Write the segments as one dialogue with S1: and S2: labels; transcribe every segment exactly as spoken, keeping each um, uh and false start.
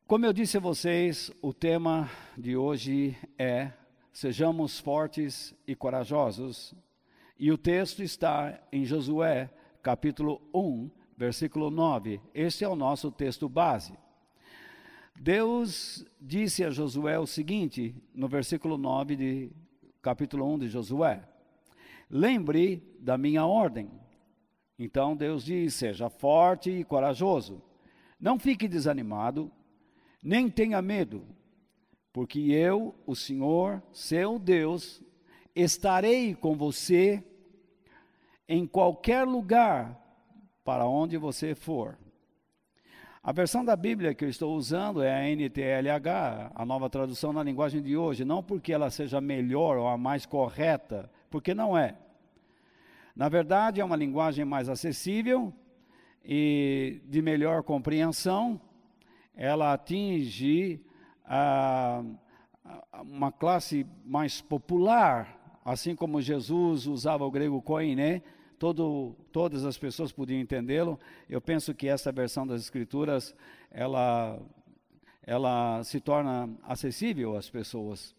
S1: Como eu disse a vocês, o tema de hoje é Sejamos fortes e corajosos. E o texto está em Josué, capítulo um, versículo nove. Este é o nosso texto base. Deus disse a Josué o seguinte, no versículo nove de capítulo um de Josué: lembre da minha ordem. Então Deus diz: seja forte e corajoso. Não fique desanimado, nem tenha medo, porque eu, o Senhor, seu Deus, estarei com você em qualquer lugar para onde você for. A versão da Bíblia que eu estou usando é a N T L H, a nova tradução na linguagem de hoje, não porque ela seja melhor ou a mais correta, porque não é. Na verdade, é uma linguagem mais acessível e de melhor compreensão. Ela atinge ah, uma classe mais popular, assim como Jesus usava o grego koiné, todo, todas as pessoas podiam entendê-lo. Eu penso que essa versão das Escrituras, ela, ela se torna acessível às pessoas.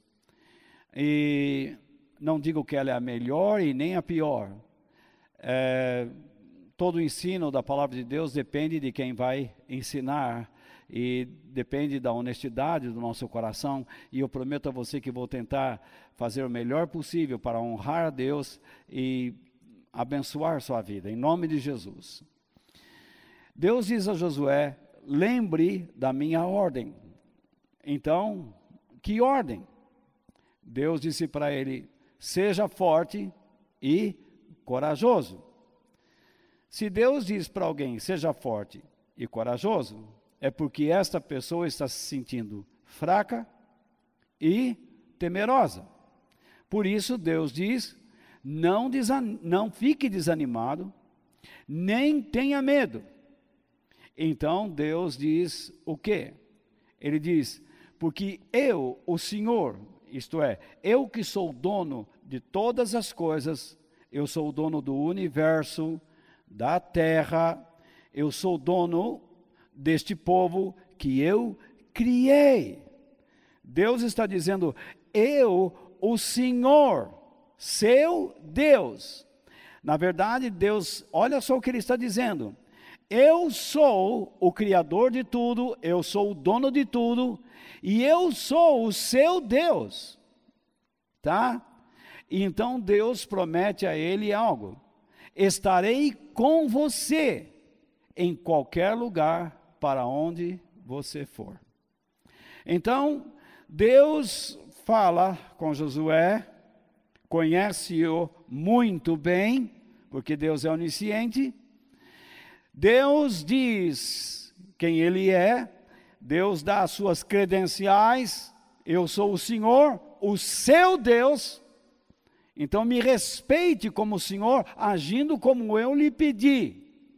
S1: E não digo que ela é a melhor e nem a pior. É, todo o ensino da palavra de Deus depende de quem vai ensinar e depende da honestidade do nosso coração, e eu prometo a você que vou tentar fazer o melhor possível para honrar a Deus e abençoar sua vida, em nome de Jesus. Deus diz a Josué: lembre da minha ordem. Então, que ordem? Deus disse para ele: seja forte e corajoso. Se Deus diz para alguém, seja forte e corajoso, é porque esta pessoa está se sentindo fraca e temerosa. Por isso Deus diz, não, desan- não fique desanimado, nem tenha medo. Então Deus diz o quê? Ele diz, porque eu, o Senhor, isto é, eu que sou o dono de todas as coisas, eu sou o dono do universo, da terra, eu sou o dono deste povo que eu criei. Deus está dizendo, eu, o Senhor, seu Deus. Na verdade, Deus, olha só o que ele está dizendo. Eu sou o Criador de tudo, eu sou o dono de tudo, e eu sou o seu Deus. Tá? Então Deus promete a ele algo. Estarei com você em qualquer lugar para onde você for. Então, Deus fala com Josué, conhece-o muito bem, porque Deus é onisciente. Deus diz quem ele é, Deus dá as suas credenciais, eu sou o Senhor, o seu Deus, então me respeite como Senhor, agindo como eu lhe pedi.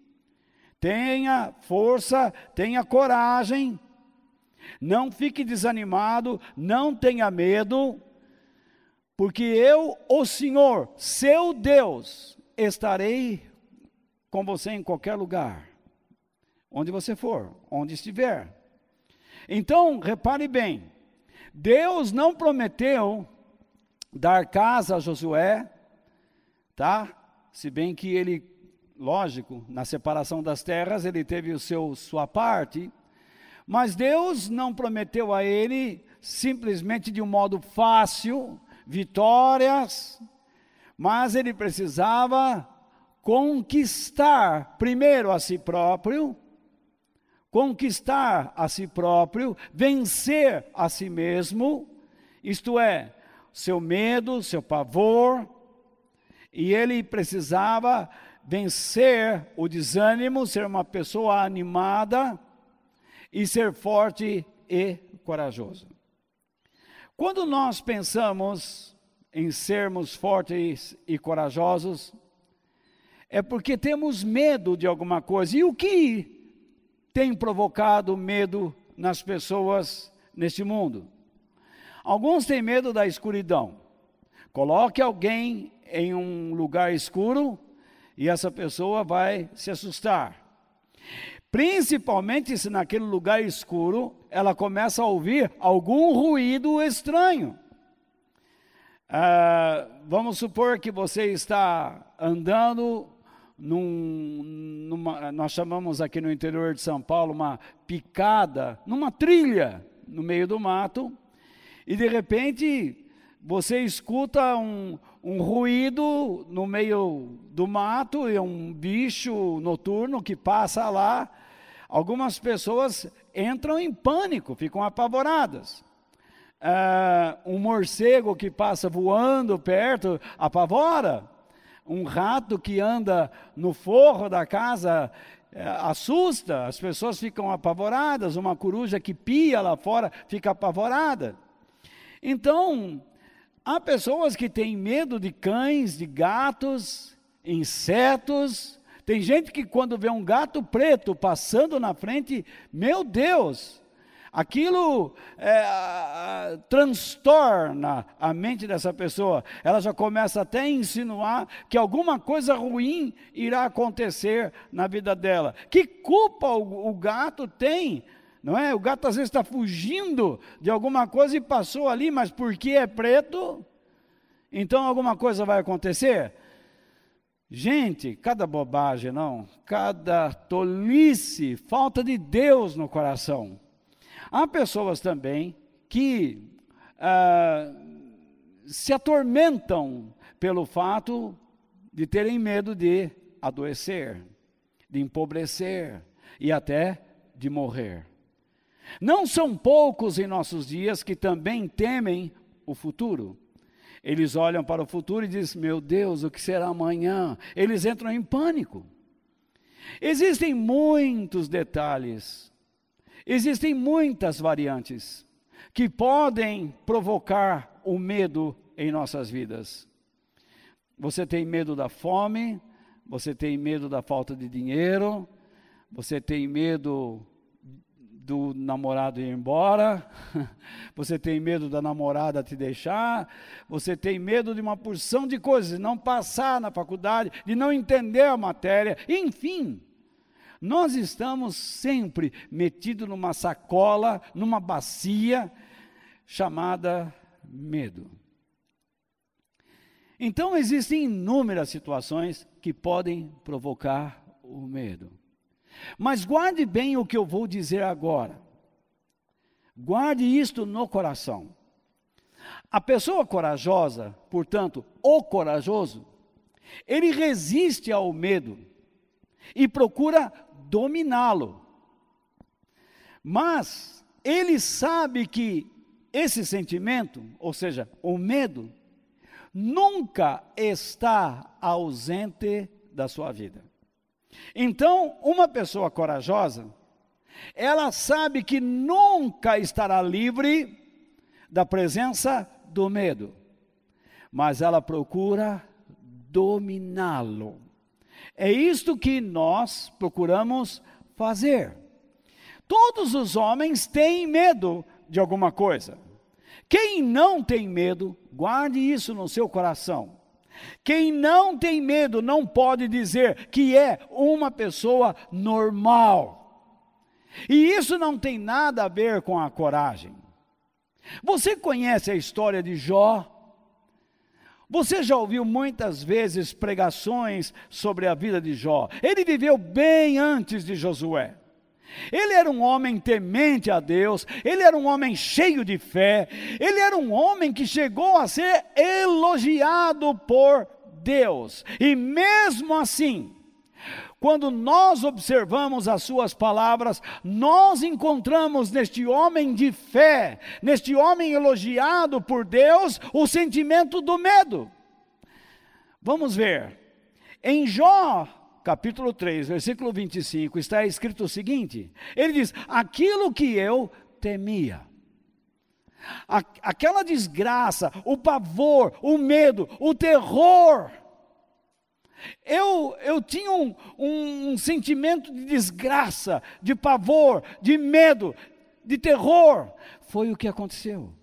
S1: Tenha força, tenha coragem, não fique desanimado, não tenha medo, porque eu, o Senhor, seu Deus, estarei com você em qualquer lugar, onde você for, onde estiver. Então, repare bem, Deus não prometeu dar casa a Josué, tá? Se bem que ele, lógico, na separação das terras, ele teve o seu, sua parte, mas Deus não prometeu a ele simplesmente de um modo fácil, vitórias, mas ele precisava conquistar primeiro a si próprio, conquistar a si próprio, vencer a si mesmo, isto é, seu medo, seu pavor, e ele precisava vencer o desânimo, ser uma pessoa animada e ser forte e corajoso. Quando nós pensamos em sermos fortes e corajosos, é porque temos medo de alguma coisa. E o que tem provocado medo nas pessoas neste mundo? Alguns têm medo da escuridão. Coloque alguém em um lugar escuro e essa pessoa vai se assustar. Principalmente se naquele lugar escuro, ela começa a ouvir algum ruído estranho. Ah, vamos supor que você está andando num, numa, nós chamamos aqui no interior de São Paulo, uma picada, numa trilha, no meio do mato, e de repente você escuta um, um ruído no meio do mato, e um bicho noturno que passa lá. Algumas pessoas entram em pânico, ficam apavoradas. Uh, um morcego que passa voando perto, apavora. Um rato que anda no forro da casa, uh, assusta, as pessoas ficam apavoradas. Uma coruja que pia lá fora, fica apavorada. Então, há pessoas que têm medo de cães, de gatos, insetos. Tem gente que quando vê um gato preto passando na frente, meu Deus, aquilo é, transtorna a mente dessa pessoa. Ela já começa até a insinuar que alguma coisa ruim irá acontecer na vida dela. Que culpa o, o gato tem? Não é? O gato às vezes está fugindo de alguma coisa e passou ali, mas porque é preto, então alguma coisa vai acontecer? Gente, cada bobagem, não, cada tolice, falta de Deus no coração. Há pessoas também que ah, se atormentam pelo fato de terem medo de adoecer, de empobrecer e até de morrer. Não são poucos em nossos dias que também temem o futuro. Eles olham para o futuro e dizem, meu Deus, o que será amanhã? Eles entram em pânico. Existem muitos detalhes, existem muitas variantes que podem provocar o medo em nossas vidas. Você tem medo da fome, você tem medo da falta de dinheiro, você tem medo do namorado ir embora, você tem medo da namorada te deixar, você tem medo de uma porção de coisas, de não passar na faculdade, de não entender a matéria, enfim. Nós estamos sempre metidos numa sacola, numa bacia, chamada medo. Então existem inúmeras situações que podem provocar o medo. Mas guarde bem o que eu vou dizer agora. Guarde isto no coração. A pessoa corajosa, portanto, o corajoso, ele resiste ao medo e procura dominá-lo. Mas ele sabe que esse sentimento, ou seja, o medo, nunca está ausente da sua vida. Então, uma pessoa corajosa, ela sabe que nunca estará livre da presença do medo, mas ela procura dominá-lo. É isto que nós procuramos fazer. Todos os homens têm medo de alguma coisa. Quem não tem medo, guarde isso no seu coração. Quem não tem medo não pode dizer que é uma pessoa normal. E isso não tem nada a ver com a coragem. Você conhece a história de Jó? Você já ouviu muitas vezes pregações sobre a vida de Jó. Ele viveu bem antes de Josué. Ele era um homem temente a Deus, ele era um homem cheio de fé, ele era um homem que chegou a ser elogiado por Deus. E mesmo assim, quando nós observamos as suas palavras, nós encontramos neste homem de fé, neste homem elogiado por Deus, o sentimento do medo. Vamos ver, em Jó, capítulo três, versículo vinte e cinco, está escrito o seguinte, ele diz, aquilo que eu temia, a, aquela desgraça, o pavor, o medo, o terror, eu, eu tinha um, um, um sentimento de desgraça, de pavor, de medo, de terror, foi o que aconteceu.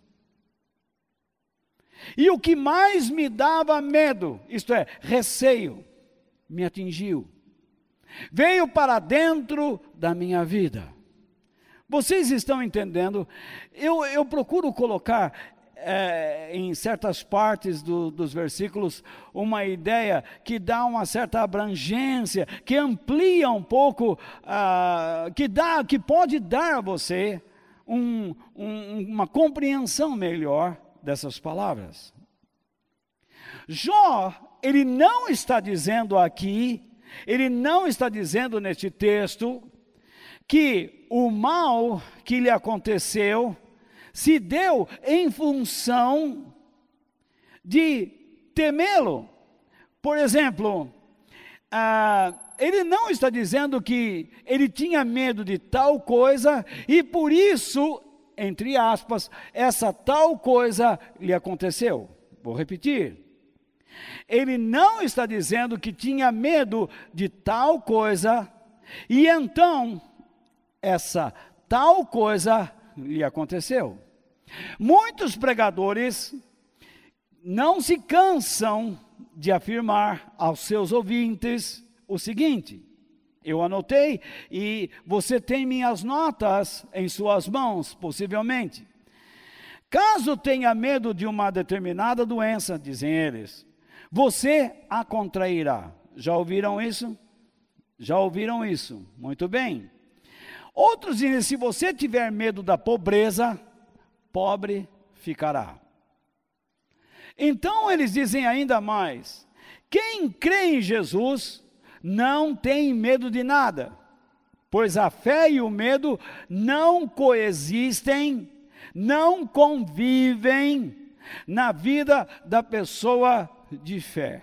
S1: E o que mais me dava medo, isto é, receio, me atingiu. veio para dentro da minha vida. Vocês estão entendendo? Eu, eu procuro colocar é, em certas partes do, dos versículos uma ideia que dá uma certa abrangência, que amplia um pouco, uh, que, dá, que pode dar a você um, um, uma compreensão melhor dessas palavras. Jó, ele não está dizendo aqui, ele não está dizendo neste texto, que o mal que lhe aconteceu se deu em função de temê-lo. Por exemplo, ah, ele não está dizendo que ele tinha medo de tal coisa e por isso, entre aspas, essa tal coisa lhe aconteceu. Vou repetir. Ele não está dizendo que tinha medo de tal coisa e então essa tal coisa lhe aconteceu. Muitos pregadores não se cansam de afirmar aos seus ouvintes o seguinte, eu anotei e você tem minhas notas em suas mãos, possivelmente. Caso tenha medo de uma determinada doença, dizem eles, você a contrairá. Já ouviram isso? Já ouviram isso? Muito bem. Outros dizem, se você tiver medo da pobreza, pobre ficará. Então eles dizem ainda mais, quem crê em Jesus não tem medo de nada, pois a fé e o medo não coexistem, não convivem na vida da pessoa de fé.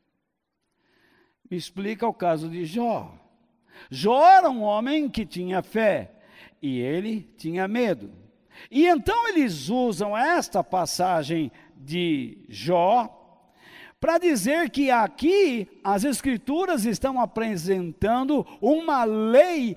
S1: Me explica o caso de Jó. Jó era um homem que tinha fé e ele tinha medo. E então eles usam esta passagem de Jó para dizer que aqui as Escrituras estão apresentando uma lei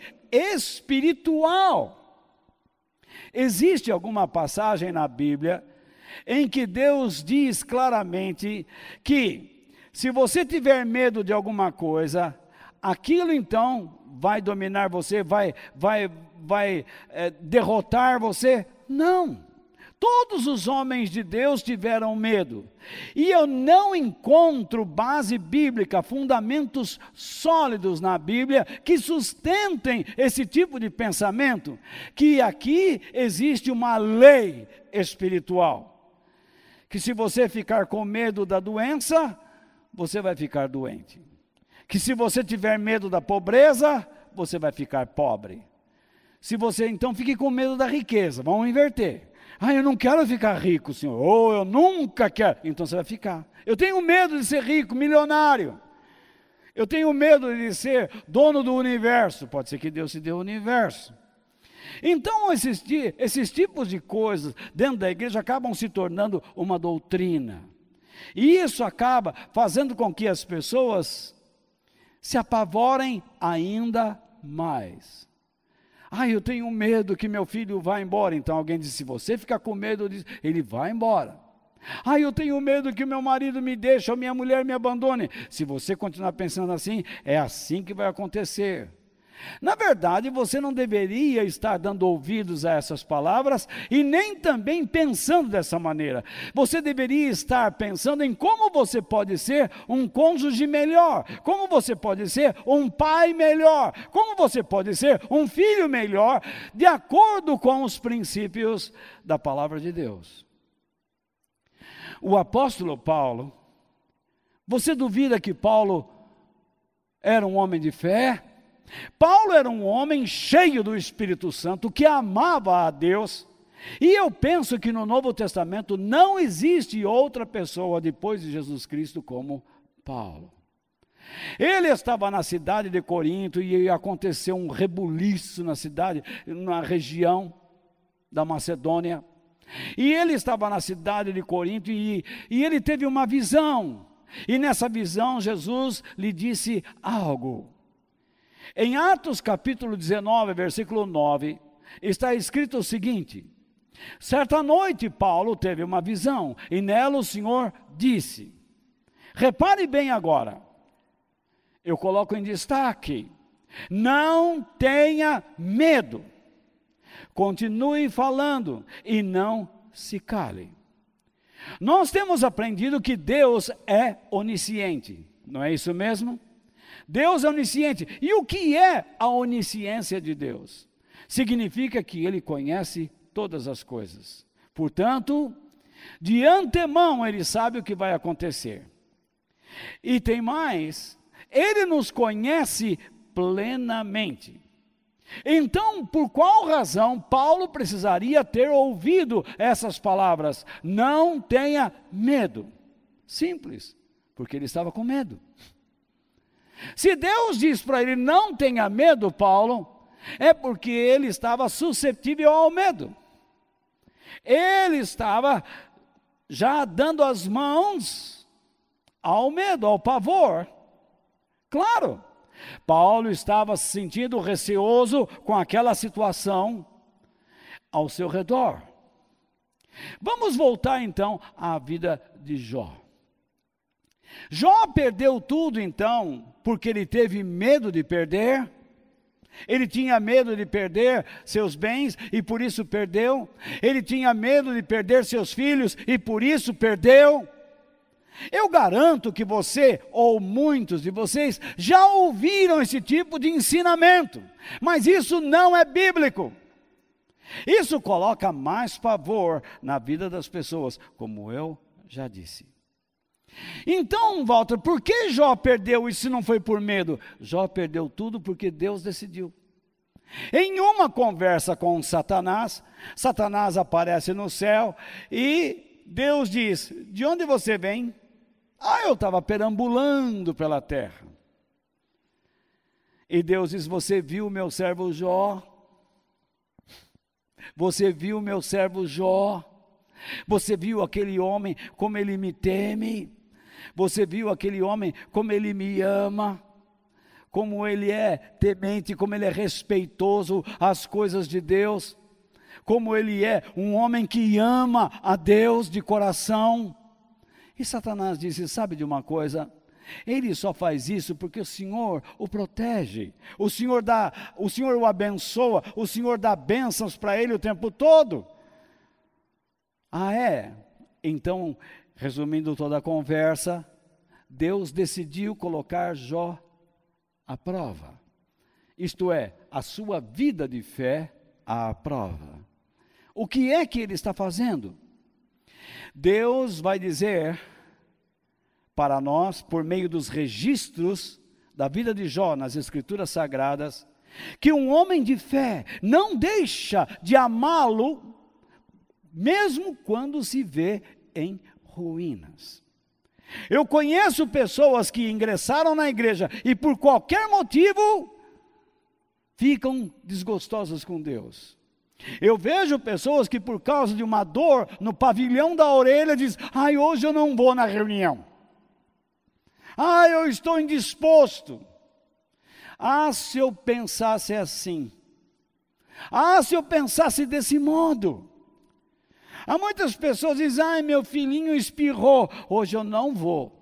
S1: espiritual. Existe alguma passagem na Bíblia em que Deus diz claramente que se você tiver medo de alguma coisa, aquilo então vai dominar você, vai, vai, vai é, derrotar você? Não. Todos os homens de Deus tiveram medo. E eu não encontro base bíblica, fundamentos sólidos na Bíblia que sustentem esse tipo de pensamento, que aqui existe uma lei espiritual. Que se você ficar com medo da doença, você vai ficar doente. Que se você tiver medo da pobreza, você vai ficar pobre. Se você então fique com medo da riqueza, vamos inverter. Ah, eu não quero ficar rico, senhor. Ou oh, eu nunca quero. Então você vai ficar. Eu tenho medo de ser rico, milionário. Eu tenho medo de ser dono do universo. Pode ser que Deus se dê o universo. Então esses, esses tipos de coisas dentro da igreja acabam se tornando uma doutrina. E isso acaba fazendo com que as pessoas se apavorem ainda mais. Ah, eu tenho medo que meu filho vá embora. Então alguém diz, se você ficar com medo, ele vai embora. Ah, eu tenho medo que meu marido me deixe ou minha mulher me abandone. Se você continuar pensando assim, é assim que vai acontecer. Na verdade, você não deveria estar dando ouvidos a essas palavras e nem também pensando dessa maneira. Você deveria estar pensando em como você pode ser um cônjuge melhor, como você pode ser um pai melhor, como você pode ser um filho melhor, de acordo com os princípios da palavra de Deus. O apóstolo Paulo, você duvida que Paulo era um homem de fé? Paulo era um homem cheio do Espírito Santo, que amava a Deus, e eu penso que no Novo Testamento não existe outra pessoa depois de Jesus Cristo como Paulo. Ele estava na cidade de Corinto e aconteceu um rebuliço na cidade, na região da Macedônia, e ele estava na cidade de Corinto e, e ele teve uma visão, e nessa visão Jesus lhe disse algo. Em Atos capítulo dezenove, versículo nove, está escrito o seguinte: certa noite Paulo teve uma visão, e nela o Senhor disse, repare bem agora, eu coloco em destaque, Não tenha medo. Continue falando e não se cale. Nós temos aprendido que Deus é onisciente, não é isso mesmo? Deus é onisciente. E o que é a onisciência de Deus? Significa que Ele conhece todas as coisas. Portanto, de antemão Ele sabe o que vai acontecer. E tem mais, Ele nos conhece plenamente. Então, por qual razão Paulo precisaria ter ouvido essas palavras? Não tenha medo. Simples, porque ele estava com medo. Se Deus diz para ele, não tenha medo, Paulo, é porque ele estava suscetível ao medo. Ele estava já dando as mãos ao medo, ao pavor. Claro, Paulo estava se sentindo receoso com aquela situação ao seu redor. Vamos voltar então à vida de Jó. Jó perdeu tudo então, porque ele teve medo de perder. Ele tinha medo de perder seus bens e por isso perdeu. Ele tinha medo de perder seus filhos e por isso perdeu. Eu garanto que você, ou muitos de vocês, já ouviram esse tipo de ensinamento, mas isso não é bíblico. Isso coloca mais pavor na vida das pessoas, como eu já disse. Então, Walter, por que Jó perdeu isso se não foi por medo? Jó perdeu tudo porque Deus decidiu. Em uma conversa com Satanás, Satanás aparece no céu e Deus diz, de onde você vem? Ah, eu estava perambulando pela terra. E Deus diz, você viu meu servo Jó? Você viu meu servo Jó? Você viu aquele homem como ele me teme? Você viu aquele homem como ele me ama? Como ele é temente, como ele é respeitoso às coisas de Deus? Como ele é um homem que ama a Deus de coração? E Satanás disse, sabe de uma coisa? Ele só faz isso porque o Senhor o protege. O Senhor dá, o Senhor o abençoa, o Senhor dá bênçãos para ele o tempo todo. Ah, é? Então, resumindo toda a conversa, Deus decidiu colocar Jó à prova. Isto é, a sua vida de fé à prova. O que é que ele está fazendo? Deus vai dizer para nós, por meio dos registros da vida de Jó nas Escrituras Sagradas, que um homem de fé não deixa de amá-lo, mesmo quando se vê em ruínas. Eu conheço pessoas que ingressaram na igreja e por qualquer motivo ficam desgostosas com Deus. Eu vejo pessoas que por causa de uma dor no pavilhão da orelha dizem, ai, hoje eu não vou na reunião. Ai, eu estou indisposto. Ah, se eu pensasse assim. Ah, se eu pensasse desse modo. Há muitas pessoas que dizem, ai, meu filhinho espirrou, hoje eu não vou.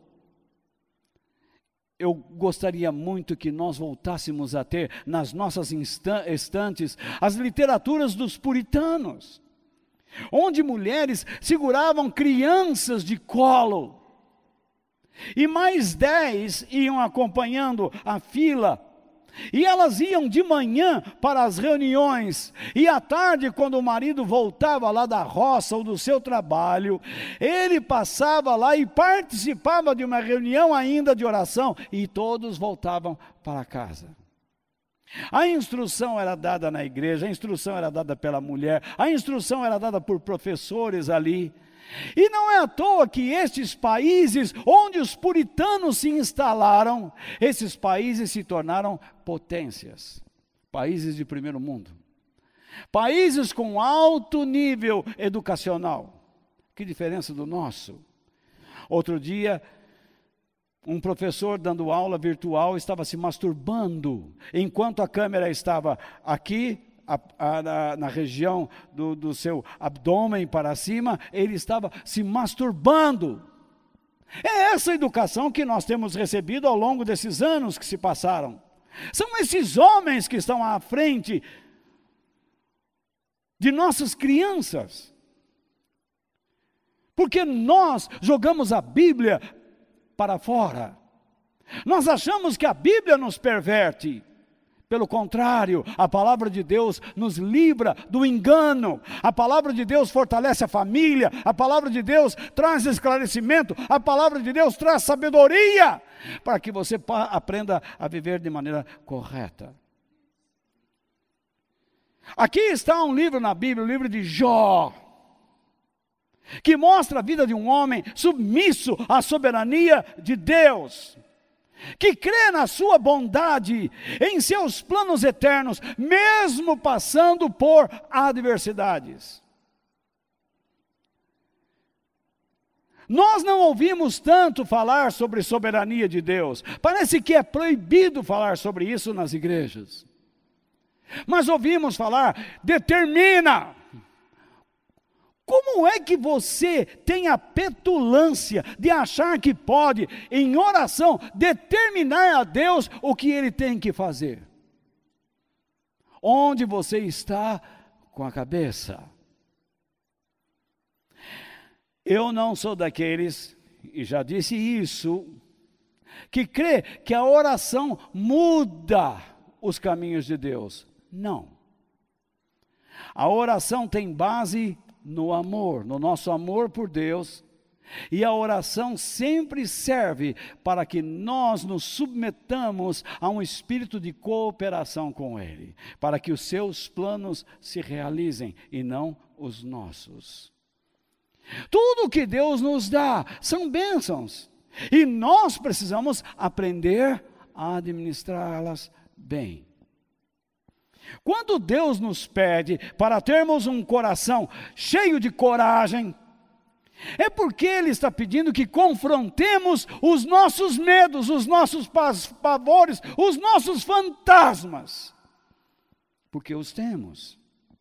S1: Eu gostaria muito que nós voltássemos a ter nas nossas estantes as literaturas dos puritanos, onde mulheres seguravam crianças de colo, e mais dez iam acompanhando a fila, e elas iam de manhã para as reuniões, e à tarde, quando o marido voltava lá da roça ou do seu trabalho, ele passava lá e participava de uma reunião ainda de oração, e todos voltavam para casa. A instrução era dada na igreja, a instrução era dada pela mulher, a instrução era dada por professores ali. E não é à toa que estes países onde os puritanos se instalaram, esses países se tornaram potências, países de primeiro mundo, países com alto nível educacional. Que diferença do nosso? Outro dia, um professor dando aula virtual estava se masturbando, enquanto a câmera estava aqui, A, a, na, na região do, do seu abdômen para cima, ele estava se masturbando. É essa educação que nós temos recebido ao longo desses anos que se passaram. São esses homens que estão à frente de nossas crianças. Porque nós jogamos a Bíblia para fora. Nós achamos que a Bíblia nos perverte. Pelo contrário, a palavra de Deus nos livra do engano. A palavra de Deus fortalece a família. A palavra de Deus traz esclarecimento. A palavra de Deus traz sabedoria para que você aprenda a viver de maneira correta. Aqui está um livro na Bíblia, o livro de Jó, que mostra a vida de um homem submisso à soberania de Deus, que crê na sua bondade, em seus planos eternos, mesmo passando por adversidades. Nós não ouvimos tanto falar sobre soberania de Deus. Parece que é proibido falar sobre isso nas igrejas. Mas ouvimos falar, determina. Como é que você tem a petulância de achar que pode, em oração, determinar a Deus o que Ele tem que fazer? Onde você está com a cabeça? Eu não sou daqueles, e já disse isso, que crê que a oração muda os caminhos de Deus. Não. A oração tem base no amor, no nosso amor por Deus, e a oração sempre serve para que nós nos submetamos a um espírito de cooperação com Ele, para que os seus planos se realizem e não os nossos. Tudo que Deus nos dá são bênçãos, e nós precisamos aprender a administrá-las bem. Quando Deus nos pede para termos um coração cheio de coragem, é porque Ele está pedindo que confrontemos os nossos medos, os nossos pavores, os nossos fantasmas, porque os temos.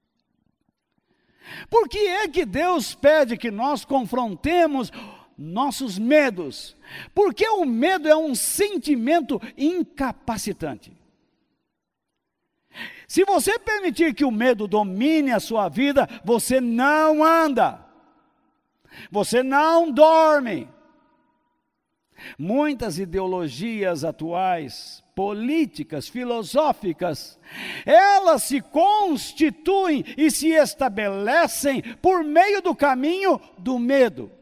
S1: Por que é que Deus pede que nós confrontemos nossos medos? Porque o medo é um sentimento incapacitante. Se você permitir que o medo domine a sua vida, você não anda, você não dorme. Muitas ideologias atuais, políticas, filosóficas, elas se constituem e se estabelecem por meio do caminho do medo.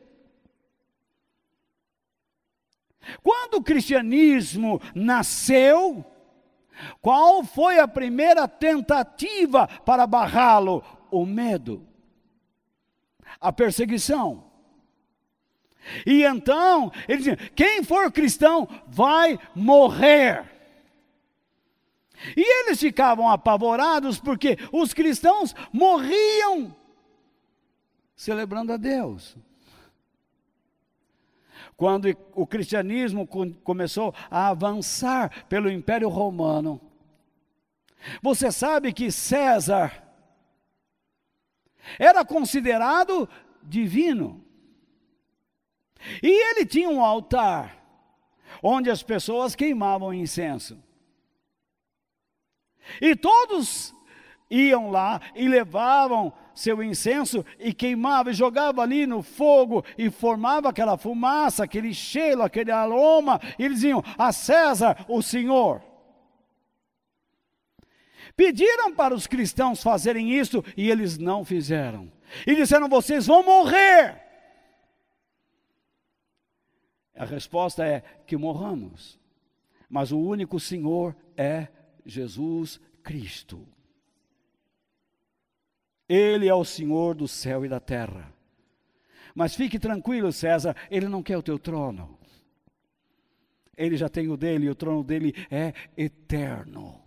S1: Quando o cristianismo nasceu, qual foi a primeira tentativa para barrá-lo? O medo, a perseguição. E então, ele dizia, quem for cristão vai morrer. E eles ficavam apavorados porque os cristãos morriam celebrando a Deus. Quando o cristianismo começou a avançar pelo Império Romano, você sabe que César era considerado divino. E ele tinha um altar, onde as pessoas queimavam incenso. E todos iam lá e levavam seu incenso e queimavam, e jogavam ali no fogo, e formava aquela fumaça, aquele cheiro, aquele aroma, e eles diziam, a César o Senhor. Pediram para os cristãos fazerem isso, e eles não fizeram. E disseram, vocês vão morrer. A resposta é que morramos, mas o único Senhor é Jesus Cristo. Ele é o Senhor do céu e da terra. Mas fique tranquilo, César, Ele não quer o teu trono. Ele já tem o dele, e o trono dele é eterno.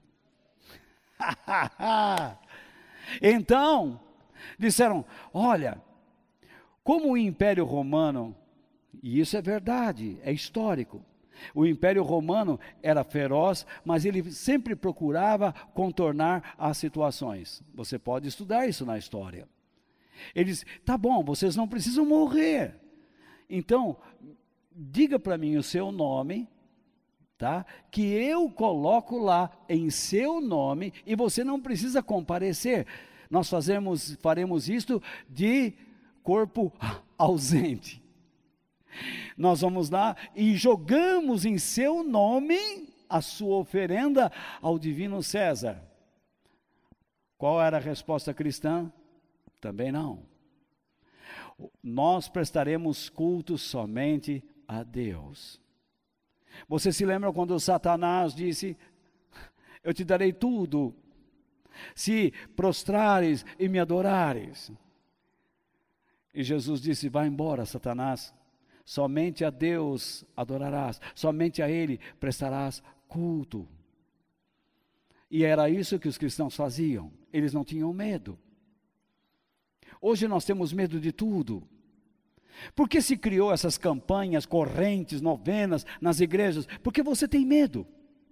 S1: Então, disseram, olha, como o Império Romano, e isso é verdade, é histórico, o Império Romano era feroz, mas ele sempre procurava contornar as situações. Você pode estudar isso na história. Ele diz, tá bom, vocês não precisam morrer. Então, diga para mim o seu nome, tá? Que eu coloco lá em seu nome e você não precisa comparecer. Nós fazemos, faremos isto de corpo ausente. Nós vamos lá e jogamos em seu nome a sua oferenda ao divino César. Qual era a resposta cristã? Também não. Nós prestaremos culto somente a Deus. Você se lembra quando Satanás disse: eu te darei tudo, se prostrares e me adorares. E Jesus disse: vai embora, Satanás, somente a Deus adorarás, somente a Ele prestarás culto. E era isso que os cristãos faziam, eles não tinham medo. Hoje nós temos medo de tudo. Por que se criou essas campanhas, correntes, novenas nas igrejas? Porque você tem medo.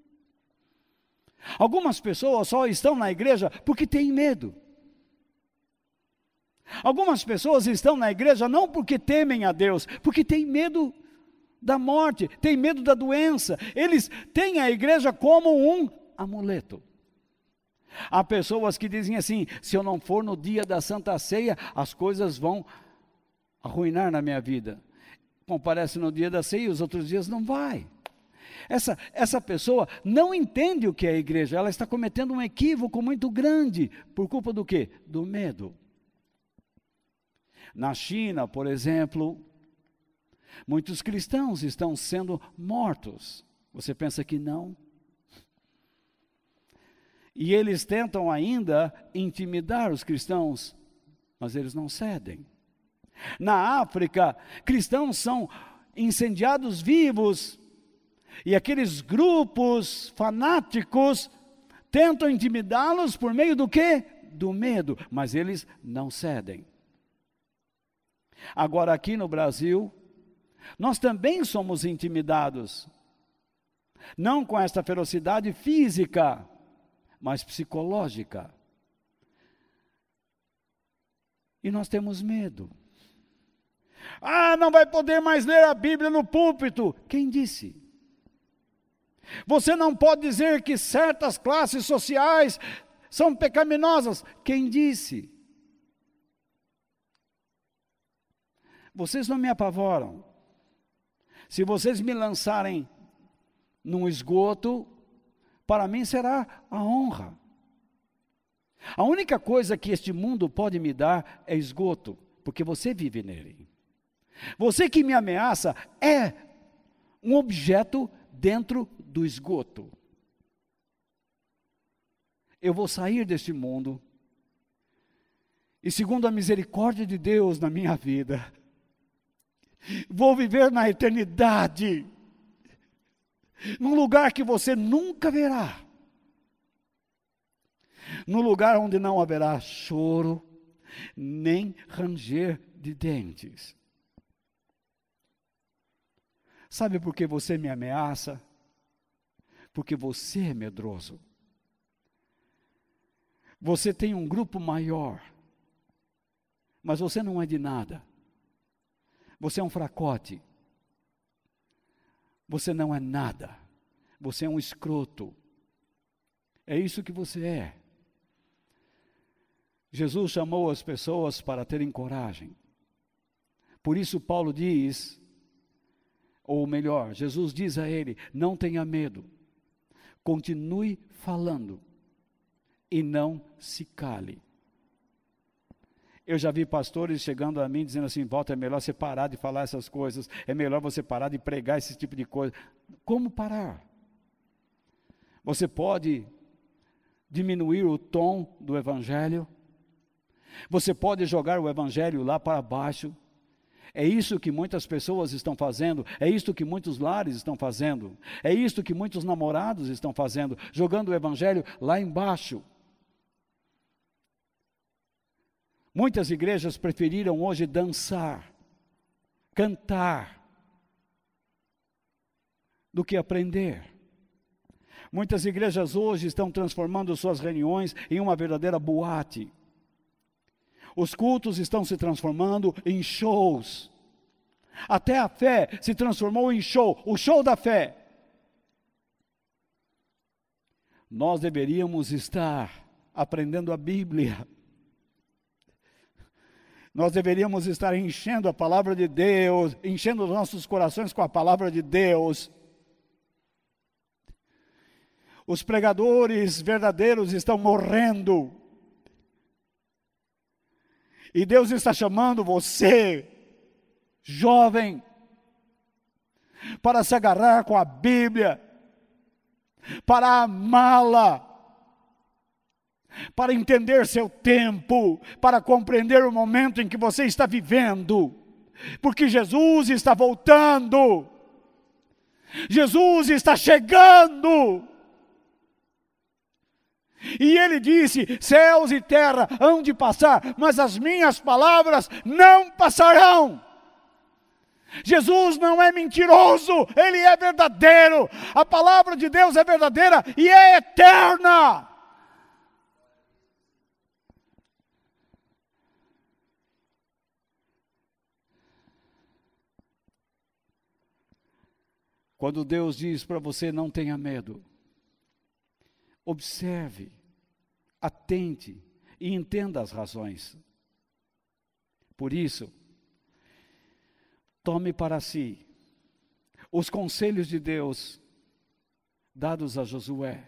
S1: Algumas pessoas só estão na igreja porque têm medo. Algumas pessoas estão na igreja não porque temem a Deus, porque têm medo da morte, têm medo da doença. Eles têm a igreja como um amuleto. Há pessoas que dizem assim: se eu não for no dia da Santa Ceia, as coisas vão arruinar na minha vida. Comparece no dia da ceia e os outros dias não vai. Essa, essa pessoa não entende o que é a igreja, ela está cometendo um equívoco muito grande, por culpa do quê? Do medo. Na China, por exemplo, muitos cristãos estão sendo mortos. Você pensa que não? E eles tentam ainda intimidar os cristãos, mas eles não cedem. Na África, cristãos são incendiados vivos, e aqueles grupos fanáticos tentam intimidá-los por meio do quê? Do medo, mas eles não cedem. Agora aqui no Brasil, nós também somos intimidados, não com esta ferocidade física, mas psicológica. E nós temos medo. Ah, não vai poder mais ler a Bíblia no púlpito. Quem disse? Você não pode dizer que certas classes sociais são pecaminosas. Quem disse? Vocês não me apavoram. Se vocês me lançarem num esgoto, para mim será a honra. A única coisa que este mundo pode me dar é esgoto, porque você vive nele. Você que me ameaça é um objeto dentro do esgoto. Eu vou sair deste mundo e, segundo a misericórdia de Deus na minha vida, vou viver na eternidade, num lugar que você nunca verá, num lugar onde não haverá choro, nem ranger de dentes. Sabe por que você me ameaça? Porque você é medroso. Você tem um grupo maior, mas você não é de nada. Você é um fracote. Você não é nada. Você é um escroto. É isso que você é. Jesus chamou as pessoas para terem coragem. Por isso Paulo diz, ou melhor, Jesus diz a ele: não tenha medo, continue falando e não se cale. Eu já vi pastores chegando a mim dizendo assim: Walter, é melhor você parar de falar essas coisas, é melhor você parar de pregar esse tipo de coisa. Como parar? Você pode diminuir o tom do evangelho, você pode jogar o evangelho lá para baixo. É isso que muitas pessoas estão fazendo, é isso que muitos lares estão fazendo, é isso que muitos namorados estão fazendo, jogando o evangelho lá embaixo. Muitas igrejas preferiram hoje dançar, cantar, do que aprender. Muitas igrejas hoje estão transformando suas reuniões em uma verdadeira boate. Os cultos estão se transformando em shows. Até a fé se transformou em show, o show da fé. Nós deveríamos estar aprendendo a Bíblia. Nós deveríamos estar enchendo a palavra de Deus, enchendo os nossos corações com a palavra de Deus. Os pregadores verdadeiros estão morrendo. E Deus está chamando você, jovem, para se agarrar com a Bíblia, para amá-la, para entender seu tempo, para compreender o momento em que você está vivendo, porque Jesus está voltando, Jesus está chegando. E ele disse: céus e terra hão de passar, mas as minhas palavras não passarão. Jesus não é mentiroso, ele é verdadeiro. A palavra de Deus é verdadeira e é eterna. Quando Deus diz para você: não tenha medo, observe, atente e entenda as razões. Por isso, tome para si os conselhos de Deus dados a Josué.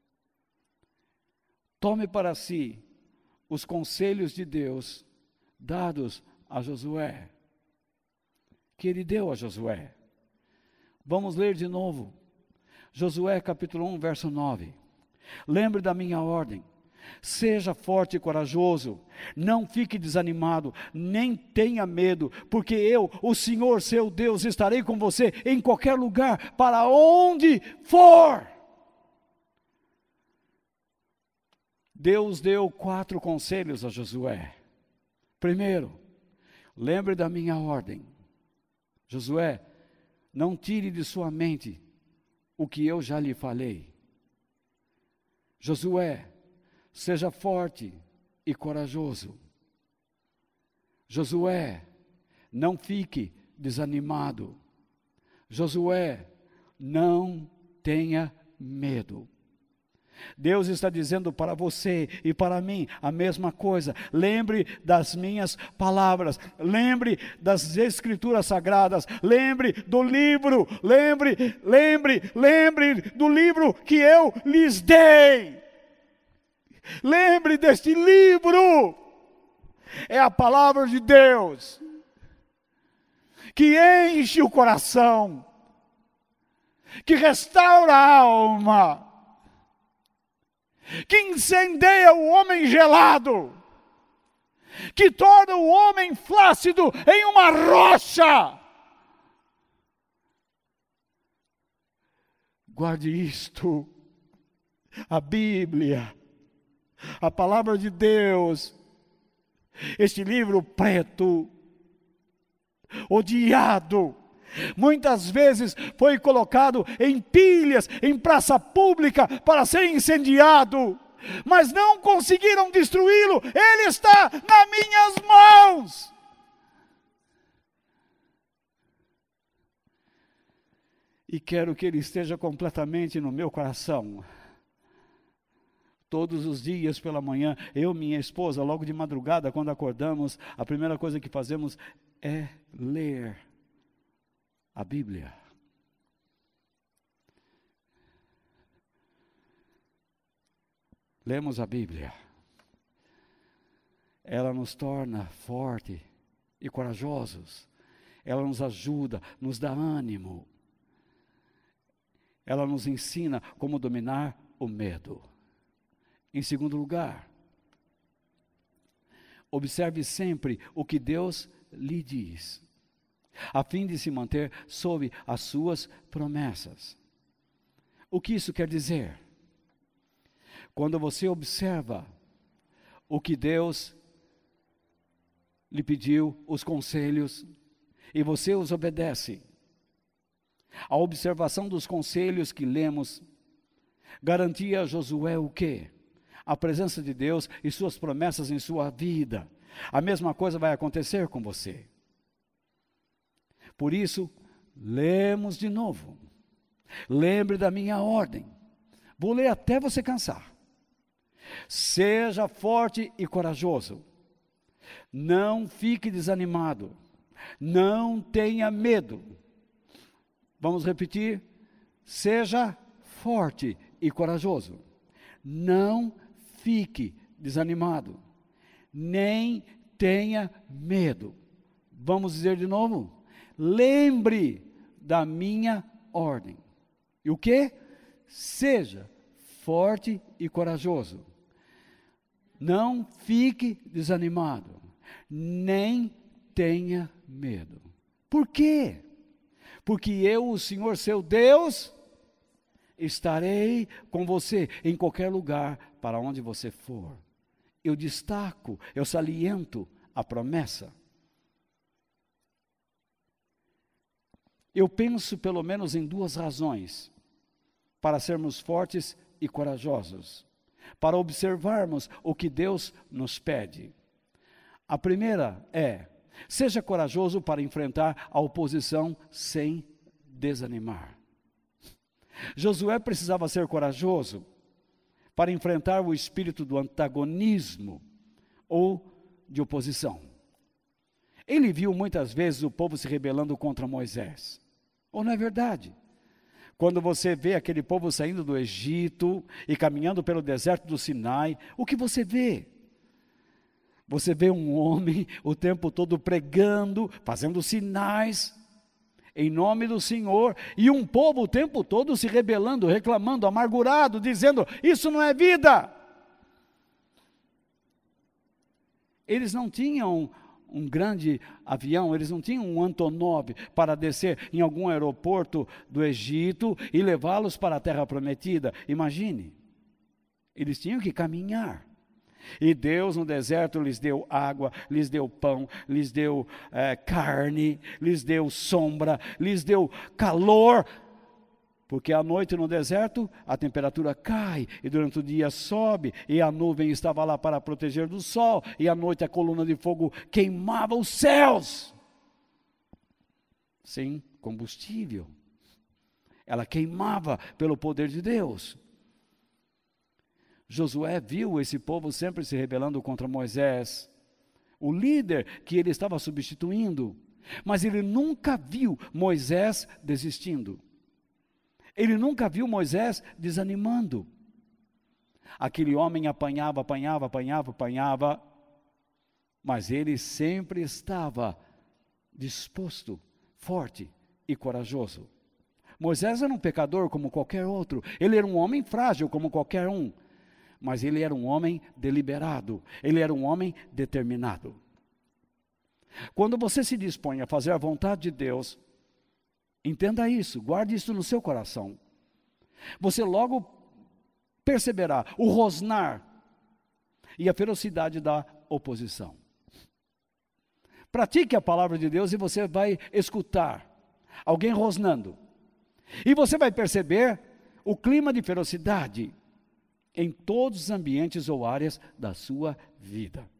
S1: Tome para si os conselhos de Deus dados a Josué, que ele deu a Josué. Vamos ler de novo. Josué capítulo um, verso nove. Lembre da minha ordem. Seja forte e corajoso, não fique desanimado, nem tenha medo, porque eu, o Senhor seu Deus, estarei com você em qualquer lugar, para onde for. Deus deu quatro conselhos a Josué. Primeiro, lembre da minha ordem. Josué, não tire de sua mente o que eu já lhe falei. Josué, seja forte e corajoso. Josué, não fique desanimado. Josué, não tenha medo. Deus está dizendo para você e para mim a mesma coisa. Lembre das minhas palavras, lembre das escrituras sagradas, lembre do livro, lembre, lembre, lembre do livro que eu lhes dei. Lembre deste livro. É a palavra de Deus que enche o coração, que restaura a alma, que incendeia o homem gelado, que torna o homem flácido em uma rocha. Guarde isto, a Bíblia, a palavra de Deus, este livro preto, odiado, muitas vezes foi colocado em pilhas, em praça pública para ser incendiado, mas não conseguiram destruí-lo. Ele está nas minhas mãos. E quero que ele esteja completamente no meu coração. Todos os dias pela manhã, eu e minha esposa, logo de madrugada, quando acordamos, a primeira coisa que fazemos é ler a Bíblia. Lemos a Bíblia. Ela nos torna fortes e corajosos. Ela nos ajuda, nos dá ânimo. Ela nos ensina como dominar o medo. Em segundo lugar, observe sempre o que Deus lhe diz, a fim de se manter sob as suas promessas. O que isso quer dizer? Quando você observa o que Deus lhe pediu, os conselhos, e você os obedece, a observação dos conselhos que lemos garantia a Josué o quê? A presença de Deus e suas promessas em sua vida. A mesma coisa vai acontecer com você. Por isso, lemos de novo. Lembre da minha ordem. Vou ler até você cansar. Seja forte e corajoso. Não fique desanimado. Não tenha medo. Vamos repetir? Seja forte e corajoso. Não fique desanimado. Nem tenha medo. Vamos dizer de novo? Lembre da minha ordem. E o quê? Seja forte e corajoso. Não fique desanimado. Nem tenha medo. Por quê? Porque eu, o Senhor seu Deus, estarei com você em qualquer lugar para onde você for. Eu destaco, eu saliento a promessa. Eu penso pelo menos em duas razões para sermos fortes e corajosos, para observarmos o que Deus nos pede. A primeira é: seja corajoso para enfrentar a oposição sem desanimar. Josué precisava ser corajoso para enfrentar o espírito do antagonismo ou de oposição. Ele viu muitas vezes o povo se rebelando contra Moisés. Ou não é verdade? Quando você vê aquele povo saindo do Egito e caminhando pelo deserto do Sinai, o que você vê? Você vê um homem o tempo todo pregando, fazendo sinais em nome do Senhor, e um povo o tempo todo se rebelando, reclamando, amargurado, dizendo: isso não é vida. Eles não tinham um grande avião, eles não tinham um Antonov para descer em algum aeroporto do Egito e levá-los para a terra prometida. Imagine, eles tinham que caminhar. E Deus no deserto lhes deu água, lhes deu pão, lhes deu é, carne, lhes deu sombra, lhes deu calor. Porque à noite no deserto a temperatura cai e durante o dia sobe, e a nuvem estava lá para proteger do sol, e à noite a coluna de fogo queimava os céus. Sem combustível. Ela queimava pelo poder de Deus. Josué viu esse povo sempre se rebelando contra Moisés, o líder que ele estava substituindo, mas ele nunca viu Moisés desistindo. Ele nunca viu Moisés desanimando. Aquele homem apanhava, apanhava, apanhava, apanhava, mas ele sempre estava disposto, forte e corajoso. Moisés era um pecador como qualquer outro, ele era um homem frágil como qualquer um, mas ele era um homem deliberado, ele era um homem determinado. Quando você se dispõe a fazer a vontade de Deus, entenda isso, guarde isso no seu coração. Você logo perceberá o rosnar e a ferocidade da oposição. Pratique a palavra de Deus e você vai escutar alguém rosnando. E você vai perceber o clima de ferocidade em todos os ambientes ou áreas da sua vida.